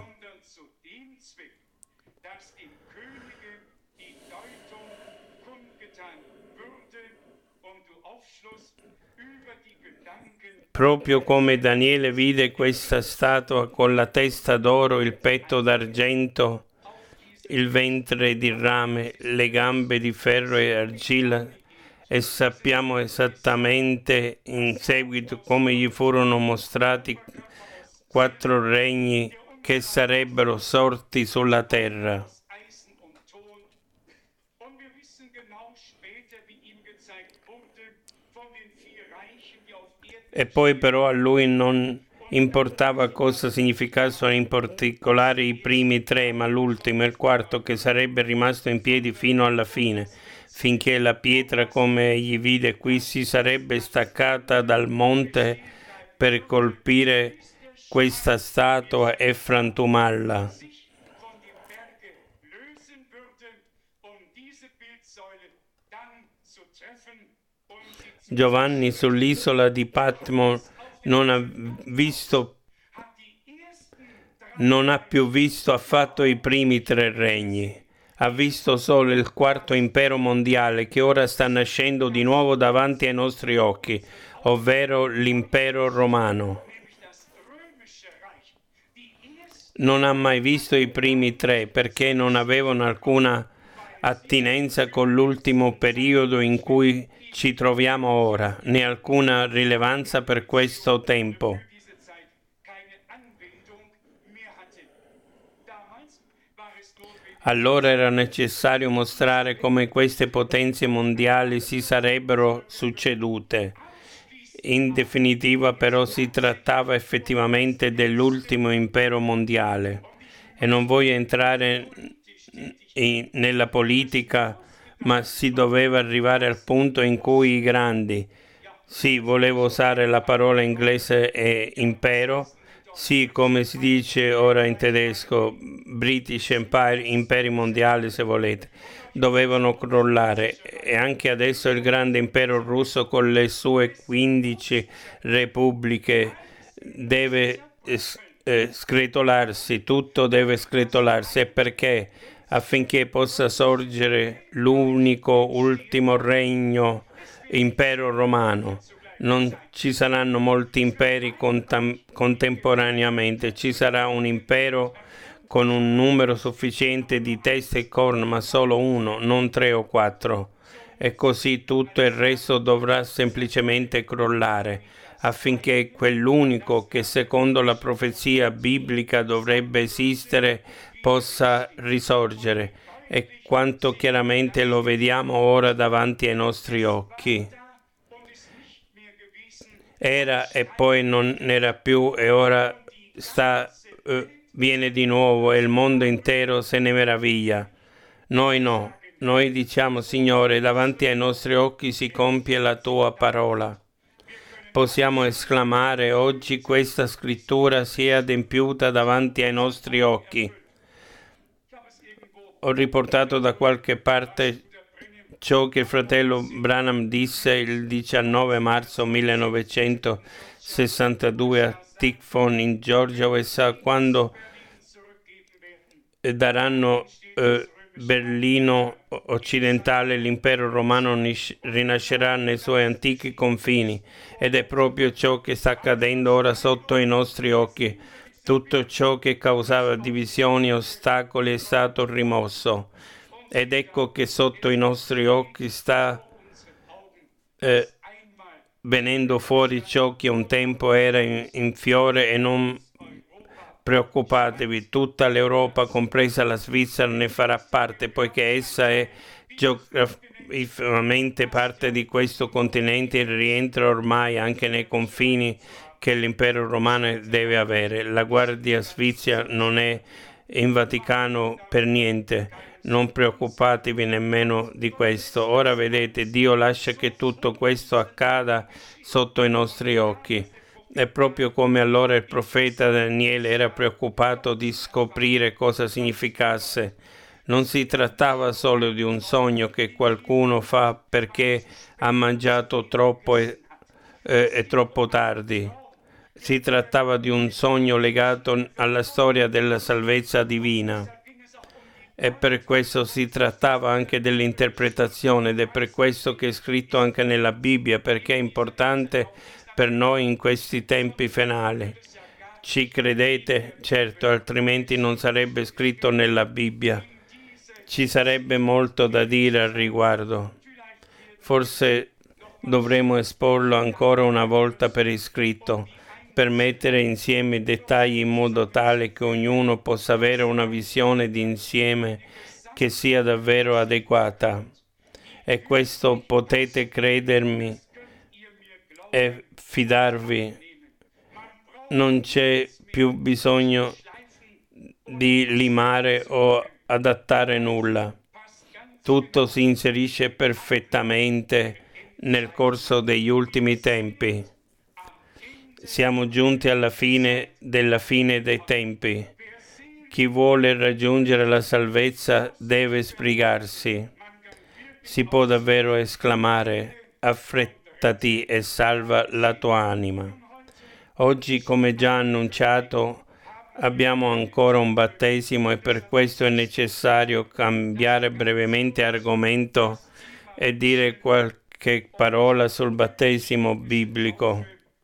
Proprio come Daniele vide questa statua con la testa d'oro, il petto d'argento, il ventre di rame, le gambe di ferro e argilla, e sappiamo esattamente in seguito come gli furono mostrati quattro regni che sarebbero sorti sulla terra. E poi però a lui non importava cosa significassero in particolare i primi tre, ma l'ultimo, il quarto, che sarebbe rimasto in piedi fino alla fine, finché la pietra, come egli vide qui, si sarebbe staccata dal monte per colpire questa statua e frantumarla. Giovanni sull'isola di Patmo non ha visto, non ha più visto affatto i primi tre regni. Ha visto solo il quarto impero mondiale che ora sta nascendo di nuovo davanti ai nostri occhi, ovvero l'impero romano. Non ha mai visto i primi tre perché non avevano alcuna attinenza con l'ultimo periodo in cui ci troviamo ora, né alcuna rilevanza per questo tempo. Allora era necessario mostrare come queste potenze mondiali si sarebbero succedute. In definitiva, però, si trattava effettivamente dell'ultimo impero mondiale. E non voglio entrare in, nella politica, ma si doveva arrivare al punto in cui i grandi, Sì, volevo usare la parola inglese è impero. Sì, come si dice ora in tedesco, British Empire, imperi mondiali se volete, dovevano crollare. E anche adesso il grande impero russo con le sue quindici repubbliche deve eh, eh, scretolarsi, tutto deve scretolarsi. E perché? Affinché possa sorgere l'unico ultimo regno, impero romano. Non ci saranno molti imperi contam- contemporaneamente, ci sarà un impero con un numero sufficiente di teste e corna, ma solo uno, non tre o quattro. E così tutto il resto dovrà semplicemente crollare, affinché quell'unico che secondo la profezia biblica dovrebbe esistere possa risorgere. E quanto chiaramente lo vediamo ora davanti ai nostri occhi. Era e poi non era più e ora sta, eh, viene di nuovo e il mondo intero se ne meraviglia. Noi no, noi diciamo Signore, davanti ai nostri occhi si compie la tua parola. Possiamo esclamare oggi questa scrittura si è adempiuta davanti ai nostri occhi. Ho riportato da qualche parte ciò che il fratello Branham disse il diciannove marzo millenovecentosessantadue a Tickford in Georgia U S A, quando daranno eh, Berlino occidentale, l'impero romano nis- rinascerà nei suoi antichi confini, ed è proprio ciò che sta accadendo ora sotto i nostri occhi. Tutto ciò che causava divisioni e ostacoli è stato rimosso, ed ecco che sotto i nostri occhi sta eh, venendo fuori ciò che un tempo era in, in fiore. E non preoccupatevi, tutta l'Europa, compresa la Svizzera, ne farà parte, poiché essa è geograficamente parte di questo continente e rientra ormai anche nei confini che l'impero romano deve avere. La Guardia Svizzera non è in Vaticano per niente, non preoccupatevi nemmeno di questo. Ora vedete, Dio lascia che tutto questo accada sotto i nostri occhi. È proprio come allora il profeta Daniele era preoccupato di scoprire cosa significasse. Non si trattava solo di un sogno che qualcuno fa perché ha mangiato troppo e, eh, e troppo tardi. Si trattava di un sogno legato alla storia della salvezza divina. E per questo si trattava anche dell'interpretazione, ed è per questo che è scritto anche nella Bibbia, perché è importante per noi in questi tempi finali. Ci credete? Certo, altrimenti non sarebbe scritto nella Bibbia. Ci sarebbe molto da dire al riguardo. Forse dovremo esporlo ancora una volta per iscritto, per mettere insieme i dettagli in modo tale che ognuno possa avere una visione d'insieme che sia davvero adeguata. E questo potete credermi e fidarvi. Non c'è più bisogno di limare o adattare nulla. Tutto si inserisce perfettamente nel corso degli ultimi tempi. Siamo giunti alla fine della fine dei tempi. Chi vuole raggiungere la salvezza deve sbrigarsi. Si può davvero esclamare: affrettati e salva la tua anima. Oggi, come già annunciato, abbiamo ancora un battesimo e per questo è necessario cambiare brevemente argomento e dire qualche parola sul battesimo biblico.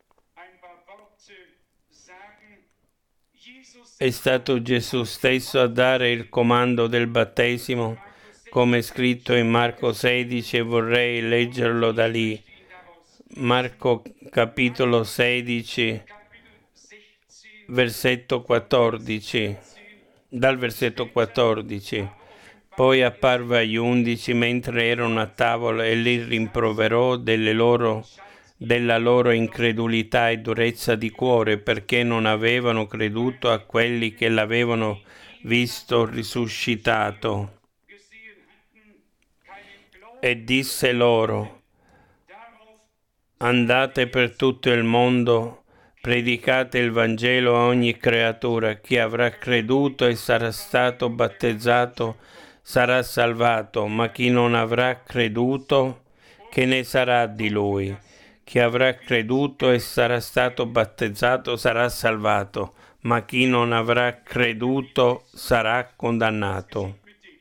È stato Gesù stesso a dare il comando del battesimo, come è scritto in Marco sedici, e vorrei leggerlo da lì. Marco capitolo sedici, versetto quattordici, dal versetto quattordici. Poi apparve agli undici mentre erano a tavola e li rimproverò delle loro della loro incredulità e durezza di cuore, perché non avevano creduto a quelli che l'avevano visto risuscitato. E disse loro: andate per tutto il mondo, predicate il Vangelo a ogni creatura. Chi avrà creduto e sarà stato battezzato sarà salvato, ma chi non avrà creduto, che ne sarà di lui? Chi avrà creduto e sarà stato battezzato sarà salvato, ma chi non avrà creduto sarà condannato.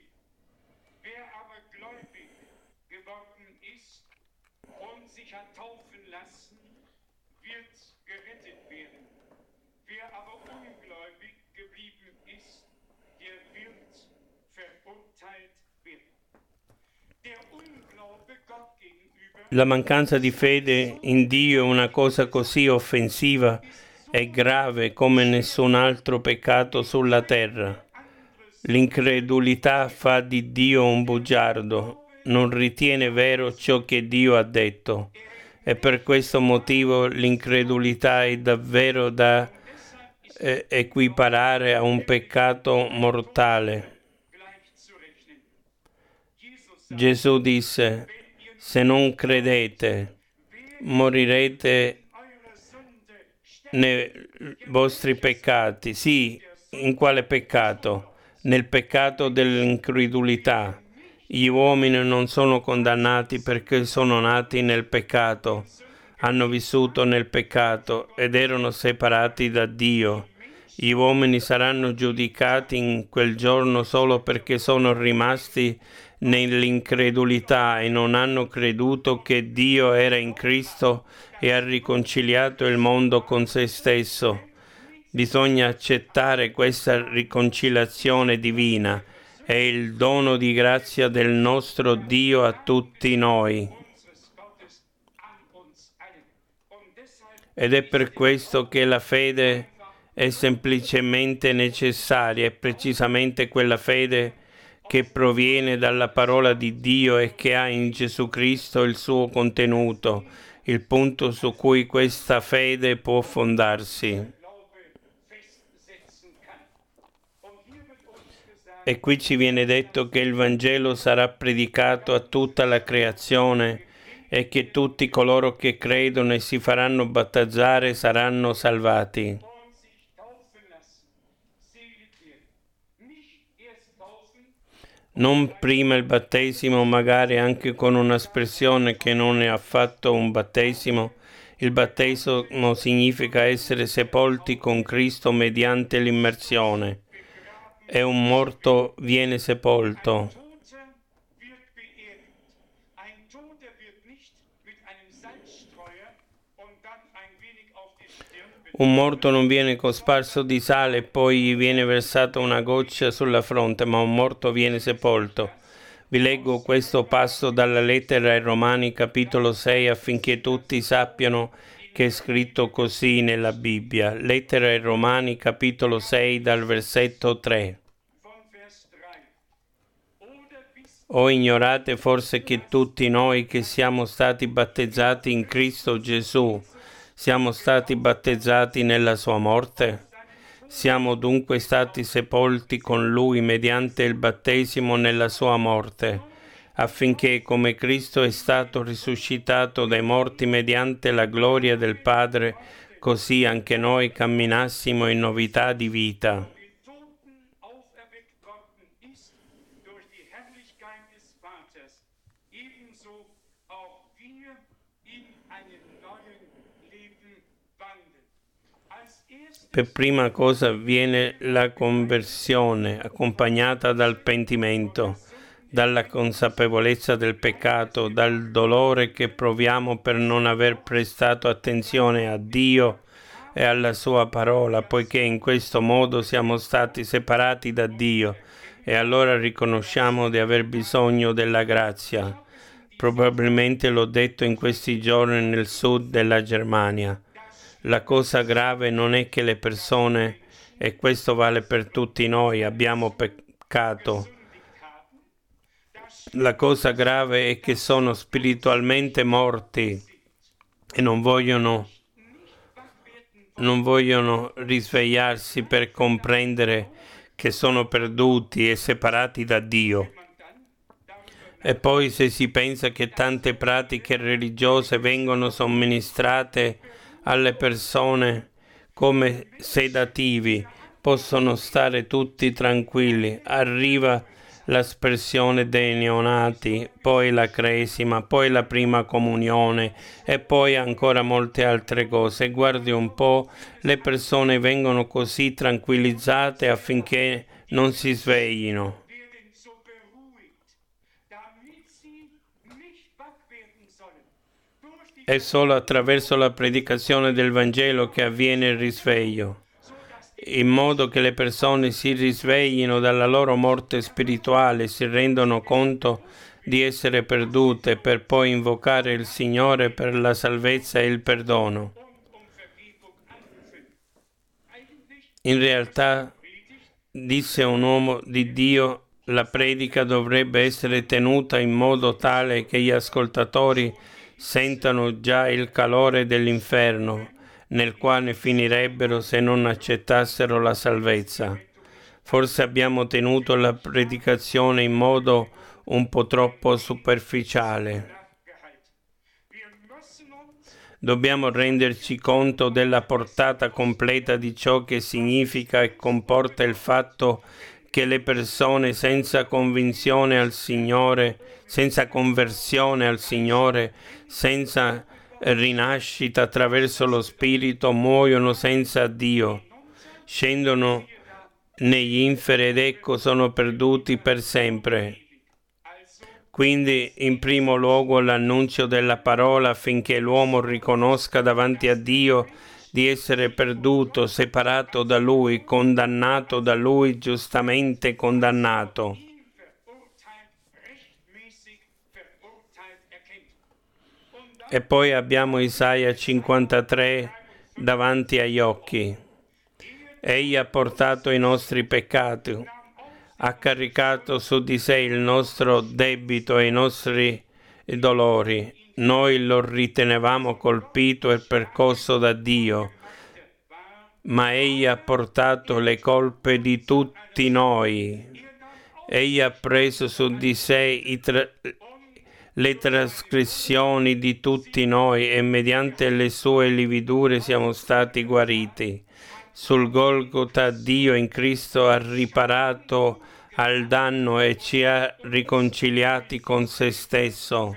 La mancanza di fede in Dio è una cosa così offensiva e grave come nessun altro peccato sulla terra. L'incredulità fa di Dio un bugiardo, non ritiene vero ciò che Dio ha detto, e per questo motivo l'incredulità è davvero da eh, equiparare a un peccato mortale. Gesù disse: se non credete, morirete nei vostri peccati. Sì, in quale peccato? Nel peccato dell'incredulità. Gli uomini non sono condannati perché sono nati nel peccato, hanno vissuto nel peccato ed erano separati da Dio. Gli uomini saranno giudicati in quel giorno solo perché sono rimasti nell'incredulità e non hanno creduto che Dio era in Cristo e ha riconciliato il mondo con se stesso. Bisogna accettare questa riconciliazione divina. È il dono di grazia del nostro Dio a tutti noi. Ed è per questo che la fede è semplicemente necessaria, è precisamente quella fede che proviene dalla parola di Dio e che ha in Gesù Cristo il suo contenuto, il punto su cui questa fede può fondarsi. E qui ci viene detto che il Vangelo sarà predicato a tutta la creazione e che tutti coloro che credono e si faranno battezzare saranno salvati. Non prima il battesimo, magari anche con un'espressione che non è affatto un battesimo. Il battesimo significa essere sepolti con Cristo mediante l'immersione. E un morto viene sepolto. Un morto non viene cosparso di sale e poi gli viene versata una goccia sulla fronte, ma un morto viene sepolto. Vi leggo questo passo dalla lettera ai Romani capitolo sei affinché tutti sappiano che è scritto così nella Bibbia. Lettera ai Romani capitolo sei dal versetto tre. O ignorate forse che tutti noi che siamo stati battezzati in Cristo Gesù siamo stati battezzati nella sua morte? Siamo dunque stati sepolti con Lui mediante il battesimo nella sua morte, affinché come Cristo è stato risuscitato dai morti mediante la gloria del Padre, così anche noi camminassimo in novità di vita. Per prima cosa avviene la conversione, accompagnata dal pentimento, dalla consapevolezza del peccato, dal dolore che proviamo per non aver prestato attenzione a Dio e alla sua parola, poiché in questo modo siamo stati separati da Dio e allora riconosciamo di aver bisogno della grazia. Probabilmente l'ho detto in questi giorni nel sud della Germania. La cosa grave non è che le persone, e questo vale per tutti noi, abbiamo peccato. La cosa grave è che sono spiritualmente morti e non vogliono, non vogliono risvegliarsi per comprendere che sono perduti e separati da Dio. E poi se si pensa che tante pratiche religiose vengono somministrate alle persone come sedativi, possono stare tutti tranquilli. Arriva l'aspersione dei neonati, poi la cresima, poi la prima comunione e poi ancora molte altre cose. Guardi un po', le persone vengono così tranquillizzate affinché non si sveglino. È solo attraverso la predicazione del Vangelo che avviene il risveglio, in modo che le persone si risveglino dalla loro morte spirituale, si rendono conto di essere perdute, per poi invocare il Signore per la salvezza e il perdono. In realtà, disse un uomo di Dio, la predica dovrebbe essere tenuta in modo tale che gli ascoltatori sentano già il calore dell'inferno, nel quale finirebbero se non accettassero la salvezza. Forse abbiamo tenuto la predicazione in modo un po' troppo superficiale. Dobbiamo renderci conto della portata completa di ciò che significa e comporta il fatto che le persone senza convinzione al Signore, senza conversione al Signore, senza rinascita attraverso lo Spirito, muoiono senza Dio, scendono negli inferi ed ecco sono perduti per sempre. Quindi, in primo luogo, l'annuncio della parola affinché l'uomo riconosca davanti a Dio di essere perduto, separato da Lui, condannato da Lui, giustamente condannato. E poi abbiamo Isaia cinquantatré davanti agli occhi. Egli ha portato i nostri peccati, ha caricato su di sé il nostro debito e i nostri dolori. Noi lo ritenevamo colpito e percosso da Dio, ma Egli ha portato le colpe di tutti noi. Egli ha preso su di sé i tra- le trasgressioni di tutti noi e mediante le sue lividure siamo stati guariti. Sul Golgota Dio in Cristo ha riparato al danno e ci ha riconciliati con se stesso.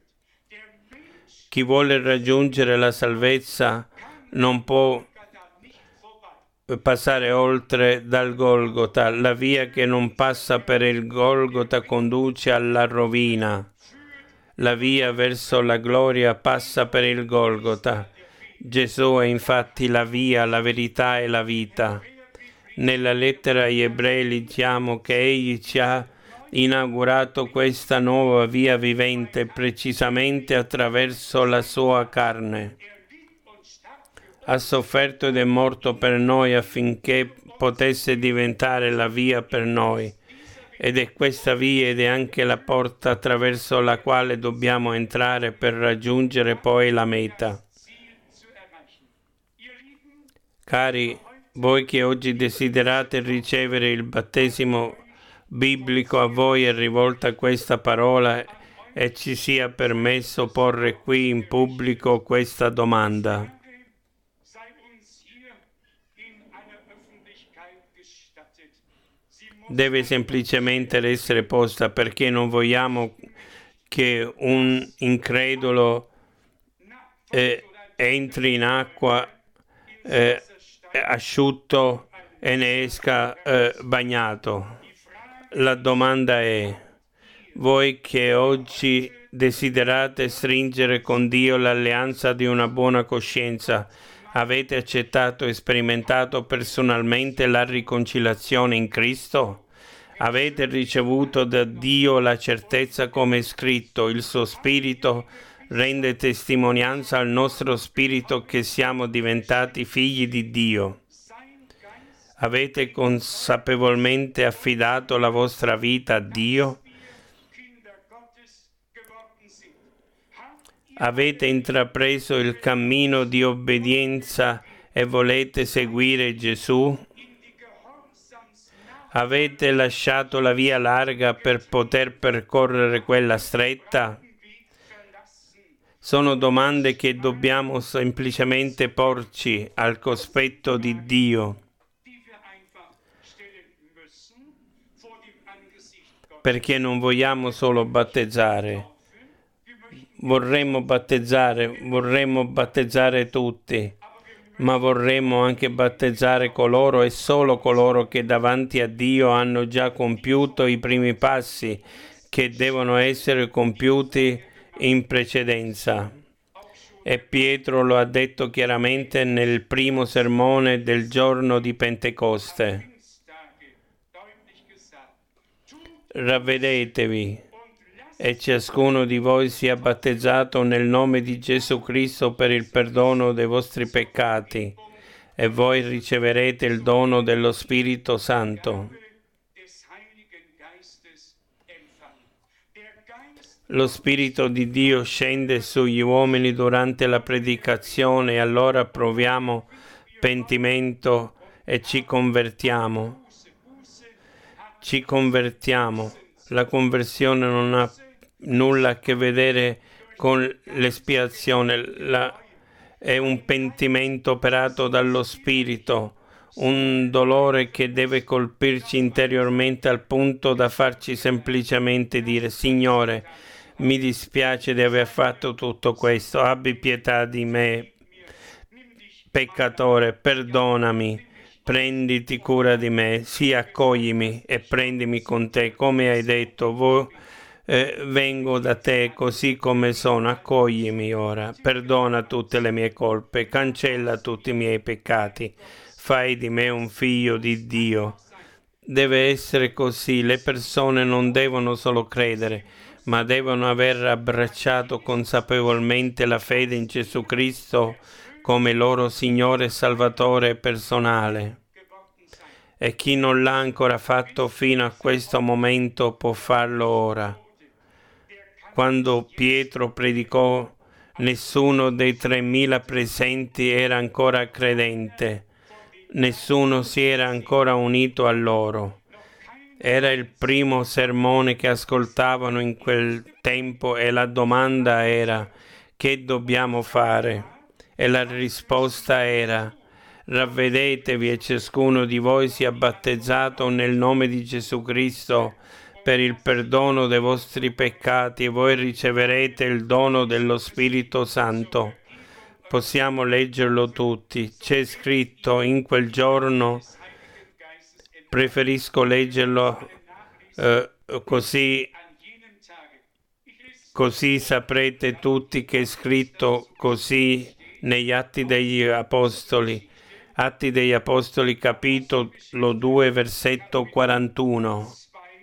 Chi vuole raggiungere la salvezza non può passare oltre dal Golgota. La via che non passa per il Golgota conduce alla rovina. La via verso la gloria passa per il Golgota. Gesù è infatti la via, la verità e la vita. Nella lettera agli Ebrei leggiamo che Egli ci ha inaugurato questa nuova via vivente precisamente attraverso la sua carne. Ha sofferto ed è morto per noi affinché potesse diventare la via per noi. Ed è questa via ed è anche la porta attraverso la quale dobbiamo entrare per raggiungere poi la meta. Cari, voi che oggi desiderate ricevere il battesimo biblico, a voi è rivolta questa parola e ci sia permesso porre qui in pubblico questa domanda. Deve semplicemente essere posta perché non vogliamo che un incredulo eh, entri in acqua eh, asciutto e ne esca eh, bagnato. La domanda è: voi che oggi desiderate stringere con Dio l'alleanza di una buona coscienza, avete accettato e sperimentato personalmente la riconciliazione in Cristo? Avete ricevuto da Dio la certezza, come è scritto, il suo Spirito rende testimonianza al nostro spirito che siamo diventati figli di Dio. Avete consapevolmente affidato la vostra vita a Dio? Avete intrapreso il cammino di obbedienza e volete seguire Gesù? Avete lasciato la via larga per poter percorrere quella stretta? Sono domande che dobbiamo semplicemente porci al cospetto di Dio, perché non vogliamo solo battezzare. Vorremmo battezzare, vorremmo battezzare tutti, ma vorremmo anche battezzare coloro e solo coloro che davanti a Dio hanno già compiuto i primi passi che devono essere compiuti in precedenza. E Pietro lo ha detto chiaramente nel primo sermone del giorno di Pentecoste. Ravvedetevi e ciascuno di voi sia battezzato nel nome di Gesù Cristo per il perdono dei vostri peccati e voi riceverete il dono dello Spirito Santo. Lo Spirito di Dio scende sugli uomini durante la predicazione e allora proviamo pentimento e ci convertiamo. Ci convertiamo. La conversione non ha nulla a che vedere con l'espiazione, la, è un pentimento operato dallo Spirito, un dolore che deve colpirci interiormente al punto da farci semplicemente dire: Signore, mi dispiace di aver fatto tutto questo, abbi pietà di me, peccatore, perdonami. Prenditi cura di me, sì, accoglimi e prendimi con te, come hai detto, vo, eh, vengo da te così come sono, accoglimi ora, perdona tutte le mie colpe, cancella tutti i miei peccati, fai di me un figlio di Dio. Deve essere così, le persone non devono solo credere, ma devono aver abbracciato consapevolmente la fede in Gesù Cristo come loro Signore e Salvatore personale. E chi non l'ha ancora fatto fino a questo momento può farlo ora. Quando Pietro predicò, nessuno dei tremila presenti era ancora credente, nessuno si era ancora unito a loro. Era il primo sermone che ascoltavano in quel tempo e la domanda era: che dobbiamo fare? E la risposta era: ravvedetevi e ciascuno di voi sia battezzato nel nome di Gesù Cristo per il perdono dei vostri peccati e voi riceverete il dono dello Spirito Santo. Possiamo leggerlo tutti. C'è scritto in quel giorno, preferisco leggerlo eh, così, così saprete tutti che è scritto così negli Atti degli Apostoli, Atti degli Apostoli capitolo due versetto quarantuno.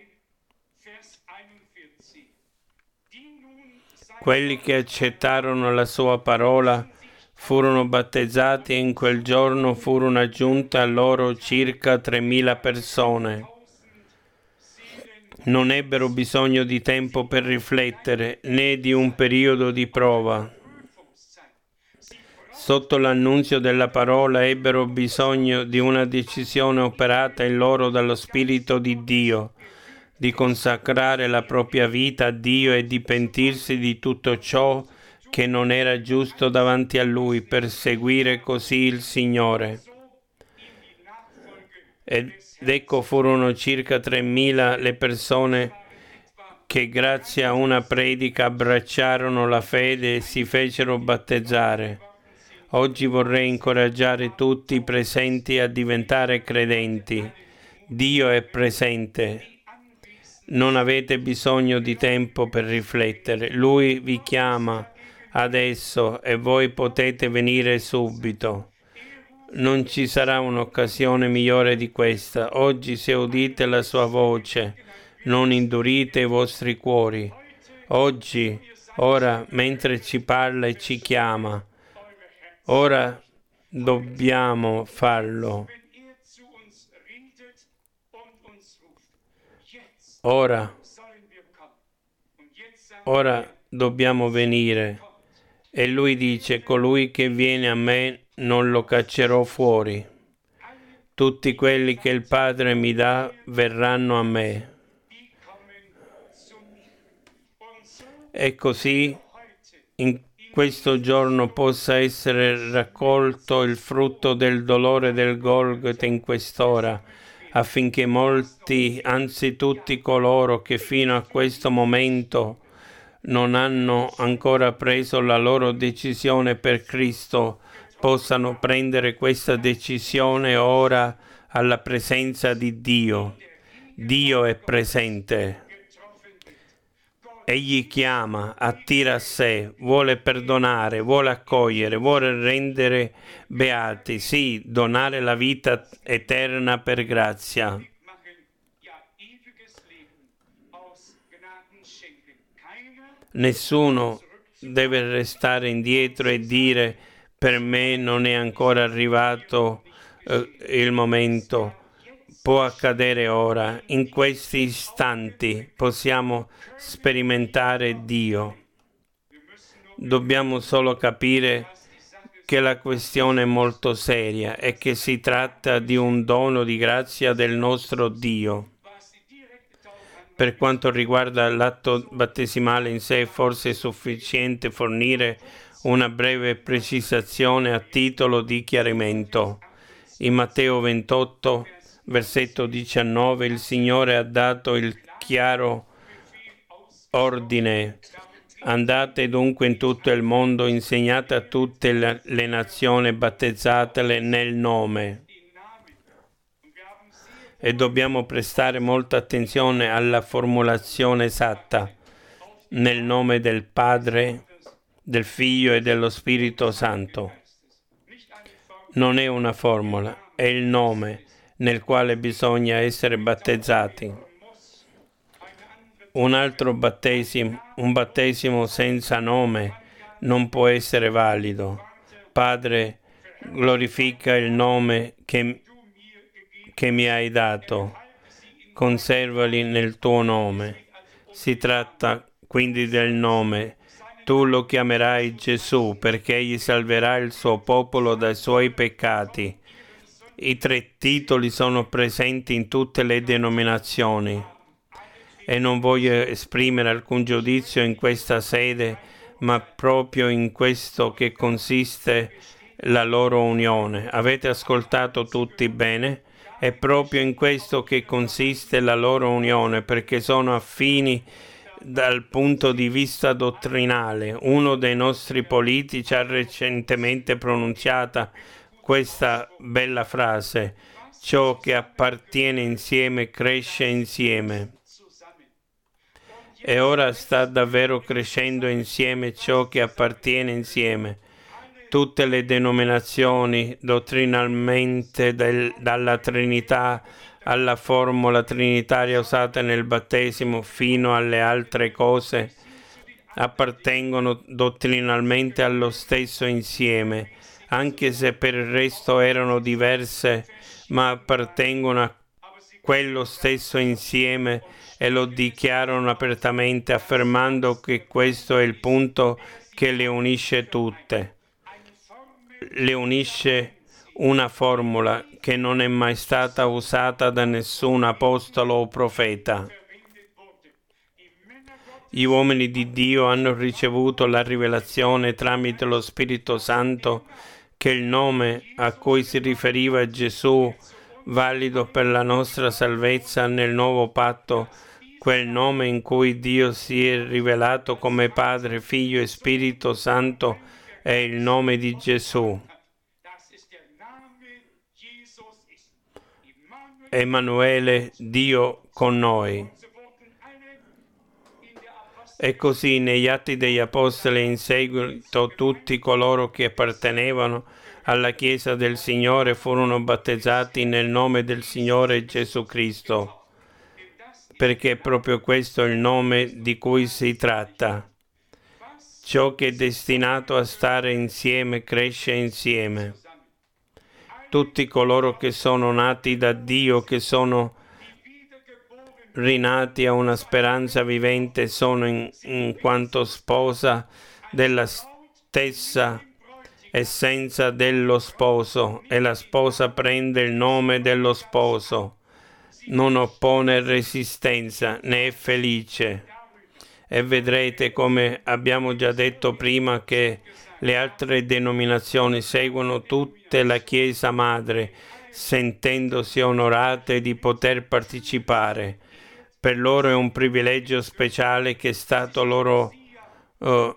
Quelli che accettarono la sua parola furono battezzati e in quel giorno furono aggiunte a loro circa tremila persone. Non ebbero bisogno di tempo per riflettere né di un periodo di prova. Sotto l'annunzio della parola ebbero bisogno di una decisione operata in loro dallo Spirito di Dio, di consacrare la propria vita a Dio e di pentirsi di tutto ciò che non era giusto davanti a Lui, per seguire così il Signore. Ed ecco furono circa tremila le persone che grazie a una predica abbracciarono la fede e si fecero battezzare. Oggi vorrei incoraggiare tutti i presenti a diventare credenti. Dio è presente. Non avete bisogno di tempo per riflettere. Lui vi chiama adesso e voi potete venire subito. Non ci sarà un'occasione migliore di questa. Oggi, se udite la sua voce, non indurite i vostri cuori. Oggi, ora, mentre ci parla e ci chiama, ora dobbiamo farlo. Ora, ora dobbiamo venire. E lui dice: colui che viene a me non lo caccerò fuori. Tutti quelli che il Padre mi dà verranno a me. E così in questo giorno possa essere raccolto il frutto del dolore del Golgota in quest'ora, affinché molti, anzi tutti coloro che fino a questo momento non hanno ancora preso la loro decisione per Cristo, possano prendere questa decisione ora alla presenza di Dio. Dio è presente. Egli chiama, attira a sé, vuole perdonare, vuole accogliere, vuole rendere beati, sì, donare la vita eterna per grazia. Nessuno deve restare indietro e dire: per me non è ancora arrivato eh, il momento. Può accadere ora. In questi istanti possiamo sperimentare Dio. Dobbiamo solo capire che la questione è molto seria e che si tratta di un dono di grazia del nostro Dio. Per quanto riguarda l'atto battesimale in sé, forse è sufficiente fornire una breve precisazione a titolo di chiarimento. In Matteo ventotto, versetto diciannove, il Signore ha dato il chiaro ordine: andate dunque in tutto il mondo, insegnate a tutte le, le nazioni, battezzatele nel nome. E dobbiamo prestare molta attenzione alla formulazione esatta: nel nome del Padre, del Figlio e dello Spirito Santo. Non è una formula, è il nome nel quale bisogna essere battezzati. Un altro battesimo, un battesimo senza nome non può essere valido. Padre, glorifica il nome che, che mi hai dato, conservali nel tuo nome. Si tratta quindi del nome. Tu lo chiamerai Gesù perché egli salverà il suo popolo dai suoi peccati. I tre titoli sono presenti in tutte le denominazioni e non voglio esprimere alcun giudizio in questa sede, ma proprio in questo che consiste la loro unione. Avete ascoltato tutti bene? È proprio in questo che consiste la loro unione, perché sono affini dal punto di vista dottrinale. Uno dei nostri politici ha recentemente pronunciato questa bella frase: ciò che appartiene insieme cresce insieme. E ora sta davvero crescendo insieme ciò che appartiene insieme. Tutte le denominazioni dottrinalmente del, dalla Trinità alla formula trinitaria usata nel battesimo fino alle altre cose appartengono dottrinalmente allo stesso insieme, anche se per il resto erano diverse, ma appartengono a quello stesso insieme e lo dichiarano apertamente, affermando che questo è il punto che le unisce tutte. Le unisce una formula che non è mai stata usata da nessun apostolo o profeta. Gli uomini di Dio hanno ricevuto la rivelazione tramite lo Spirito Santo che il nome a cui si riferiva Gesù, valido per la nostra salvezza nel nuovo patto, quel nome in cui Dio si è rivelato come Padre, Figlio e Spirito Santo, è il nome di Gesù. Emanuele, Dio con noi. E così negli Atti degli Apostoli in seguito tutti coloro che appartenevano alla Chiesa del Signore furono battezzati nel nome del Signore Gesù Cristo, perché proprio questo è il nome di cui si tratta. Ciò che è destinato a stare insieme cresce insieme. Tutti coloro che sono nati da Dio, che sono rinati a una speranza vivente, sono in, in quanto sposa della stessa essenza dello sposo, e la sposa prende il nome dello sposo. Non oppone resistenza, ne è felice. E vedrete, come abbiamo già detto prima, che le altre denominazioni seguono tutte la Chiesa Madre, sentendosi onorate di poter partecipare. Per loro è un privilegio speciale che è stato loro uh,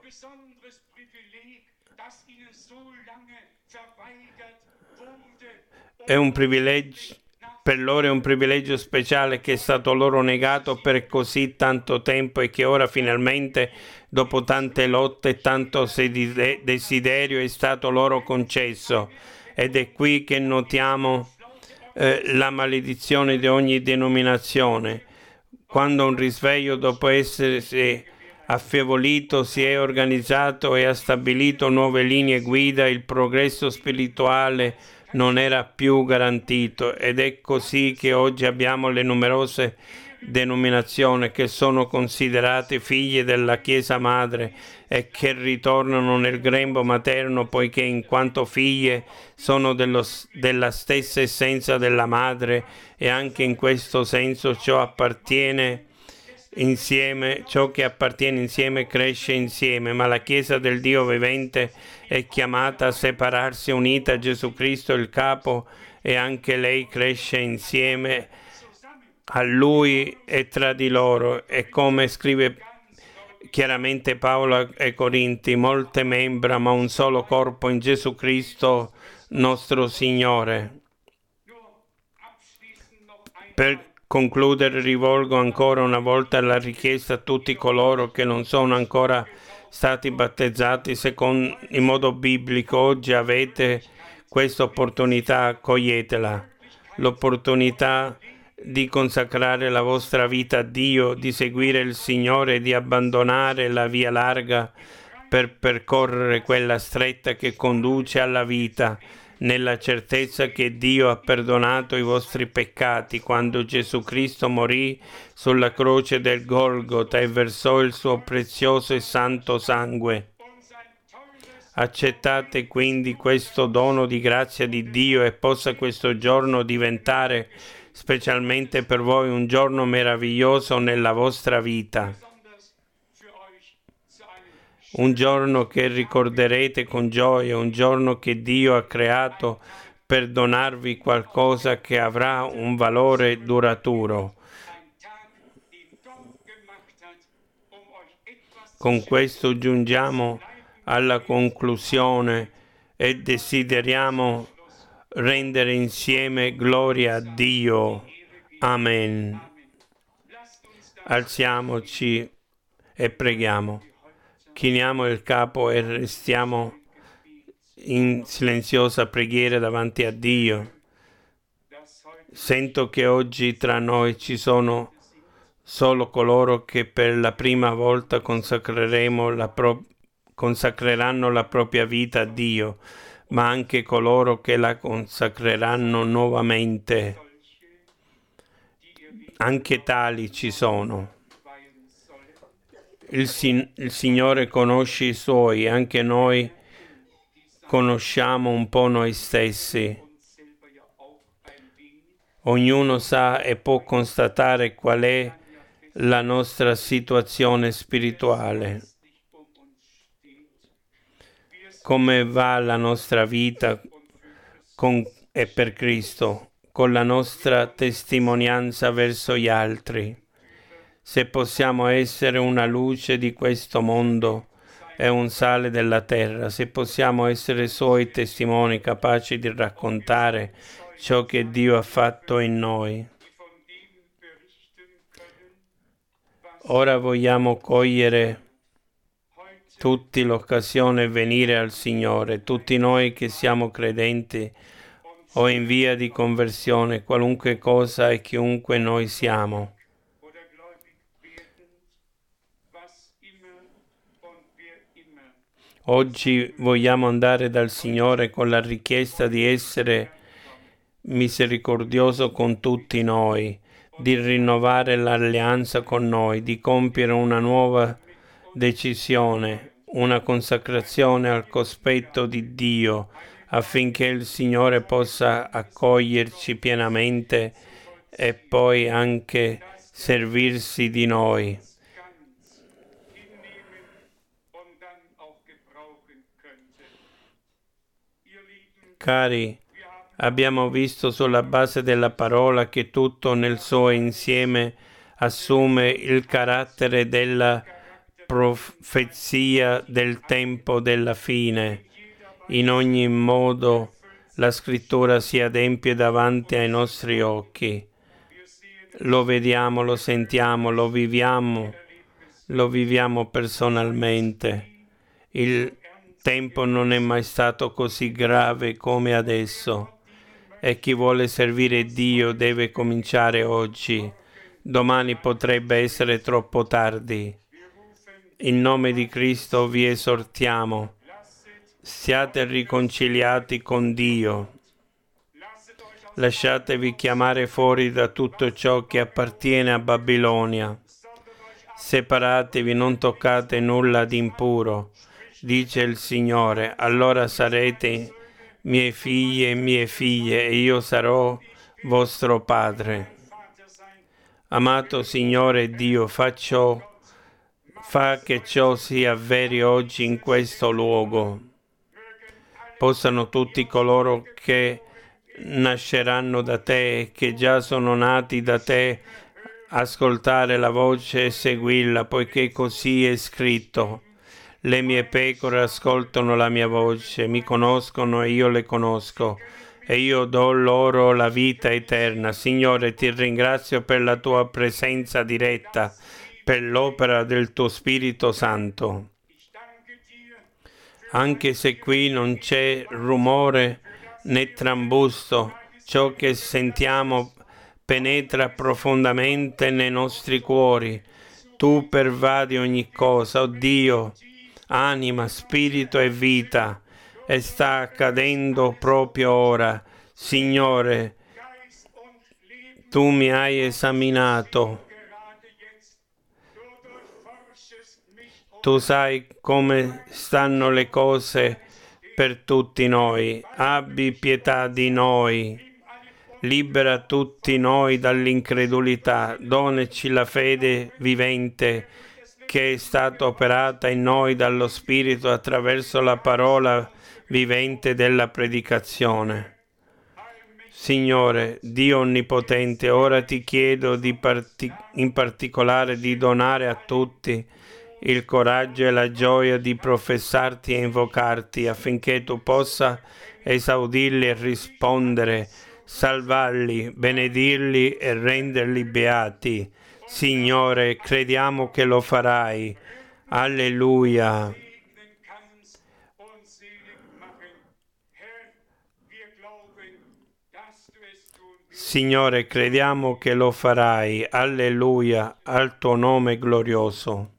è un privilegio per loro è un privilegio speciale che è stato loro negato per così tanto tempo e che ora finalmente, dopo tante lotte e tanto desiderio, è stato loro concesso. Ed è qui che notiamo eh, la maledizione di ogni denominazione. Quando un risveglio, dopo essersi affievolito, si è organizzato e ha stabilito nuove linee guida, il progresso spirituale non era più garantito, ed è così che oggi abbiamo le numerose denominazioni che sono considerate figlie della Chiesa Madre e che ritornano nel grembo materno, poiché in quanto figlie sono dello, della stessa essenza della madre, e anche in questo senso ciò appartiene insieme, ciò che appartiene insieme cresce insieme, ma la Chiesa del Dio vivente è chiamata a separarsi, unita a Gesù Cristo il capo, e anche lei cresce insieme a Lui e tra di loro. E come scrive chiaramente Paolo ai Corinti, molte membra ma un solo corpo in Gesù Cristo nostro Signore. Per concludere, rivolgo ancora una volta la richiesta a tutti coloro che non sono ancora stati battezzati secondo in modo biblico. Oggi avete questa opportunità, coglietela, l'opportunità di consacrare la vostra vita a Dio, di seguire il Signore, di abbandonare la via larga per percorrere quella stretta che conduce alla vita, nella certezza che Dio ha perdonato i vostri peccati quando Gesù Cristo morì sulla croce del Golgota e versò il suo prezioso e santo sangue. Accettate quindi questo dono di grazia di Dio, e possa questo giorno diventare specialmente per voi un giorno meraviglioso nella vostra vita. Un giorno che ricorderete con gioia, un giorno che Dio ha creato per donarvi qualcosa che avrà un valore duraturo. Con questo giungiamo alla conclusione e desideriamo rendere insieme gloria a Dio. Amen. Alziamoci e preghiamo. Chiniamo il capo e restiamo in silenziosa preghiera davanti a Dio. Sento che oggi tra noi ci sono solo coloro che per la prima volta consacreremo la pro- consacreranno la propria vita a Dio, ma anche coloro che la consacreranno nuovamente. Anche tali ci sono. Il, sin- il Signore conosce i Suoi, anche noi conosciamo un po' noi stessi. Ognuno sa e può constatare qual è la nostra situazione spirituale. Come va la nostra vita con e per Cristo, con la nostra testimonianza verso gli altri. Se possiamo essere una luce di questo mondo e un sale della terra, se possiamo essere Suoi testimoni capaci di raccontare ciò che Dio ha fatto in noi. Ora vogliamo cogliere tutti l'occasione e venire al Signore, tutti noi che siamo credenti o in via di conversione, qualunque cosa e chiunque noi siamo. Oggi vogliamo andare dal Signore con la richiesta di essere misericordioso con tutti noi, di rinnovare l'alleanza con noi, di compiere una nuova decisione, una consacrazione al cospetto di Dio, affinché il Signore possa accoglierci pienamente e poi anche servirsi di noi. Cari, abbiamo visto sulla base della parola che tutto nel suo insieme assume il carattere della profezia del tempo della fine. In ogni modo la scrittura si adempie davanti ai nostri occhi. Lo vediamo, lo sentiamo, lo viviamo, lo viviamo personalmente. Il tempo non è mai stato così grave come adesso e chi vuole servire Dio deve cominciare oggi. Domani potrebbe essere troppo tardi. In nome di Cristo vi esortiamo. Siate riconciliati con Dio. Lasciatevi chiamare fuori da tutto ciò che appartiene a Babilonia. Separatevi, non toccate nulla di impuro, dice il Signore. Allora sarete miei figli e mie figlie e io sarò vostro Padre. Amato Signore Dio, fa ciò, fa che ciò si avveri oggi in questo luogo. Possano tutti coloro che nasceranno da te e che già sono nati da te ascoltare la voce e seguirla, poiché così è scritto. Le mie pecore ascoltano la mia voce, mi conoscono e io le conosco, e io do loro la vita eterna. Signore, ti ringrazio per la tua presenza diretta, per l'opera del tuo Spirito Santo. Anche se qui non c'è rumore né trambusto, ciò che sentiamo penetra profondamente nei nostri cuori. Tu pervadi ogni cosa, oh Dio, anima, spirito e vita, e sta accadendo proprio ora. Signore, tu mi hai esaminato. Tu sai come stanno le cose per tutti noi. Abbi pietà di noi. Libera tutti noi dall'incredulità. Donaci la fede vivente che è stata operata in noi dallo Spirito attraverso la parola vivente della predicazione. Signore, Dio Onnipotente, ora ti chiedo di parti- in particolare di donare a tutti il coraggio e la gioia di professarti e invocarti affinché tu possa esaudirli e rispondere, salvarli, benedirli e renderli beati. Signore, crediamo che lo farai. Alleluia. Signore, crediamo che lo farai. Alleluia, al tuo nome glorioso.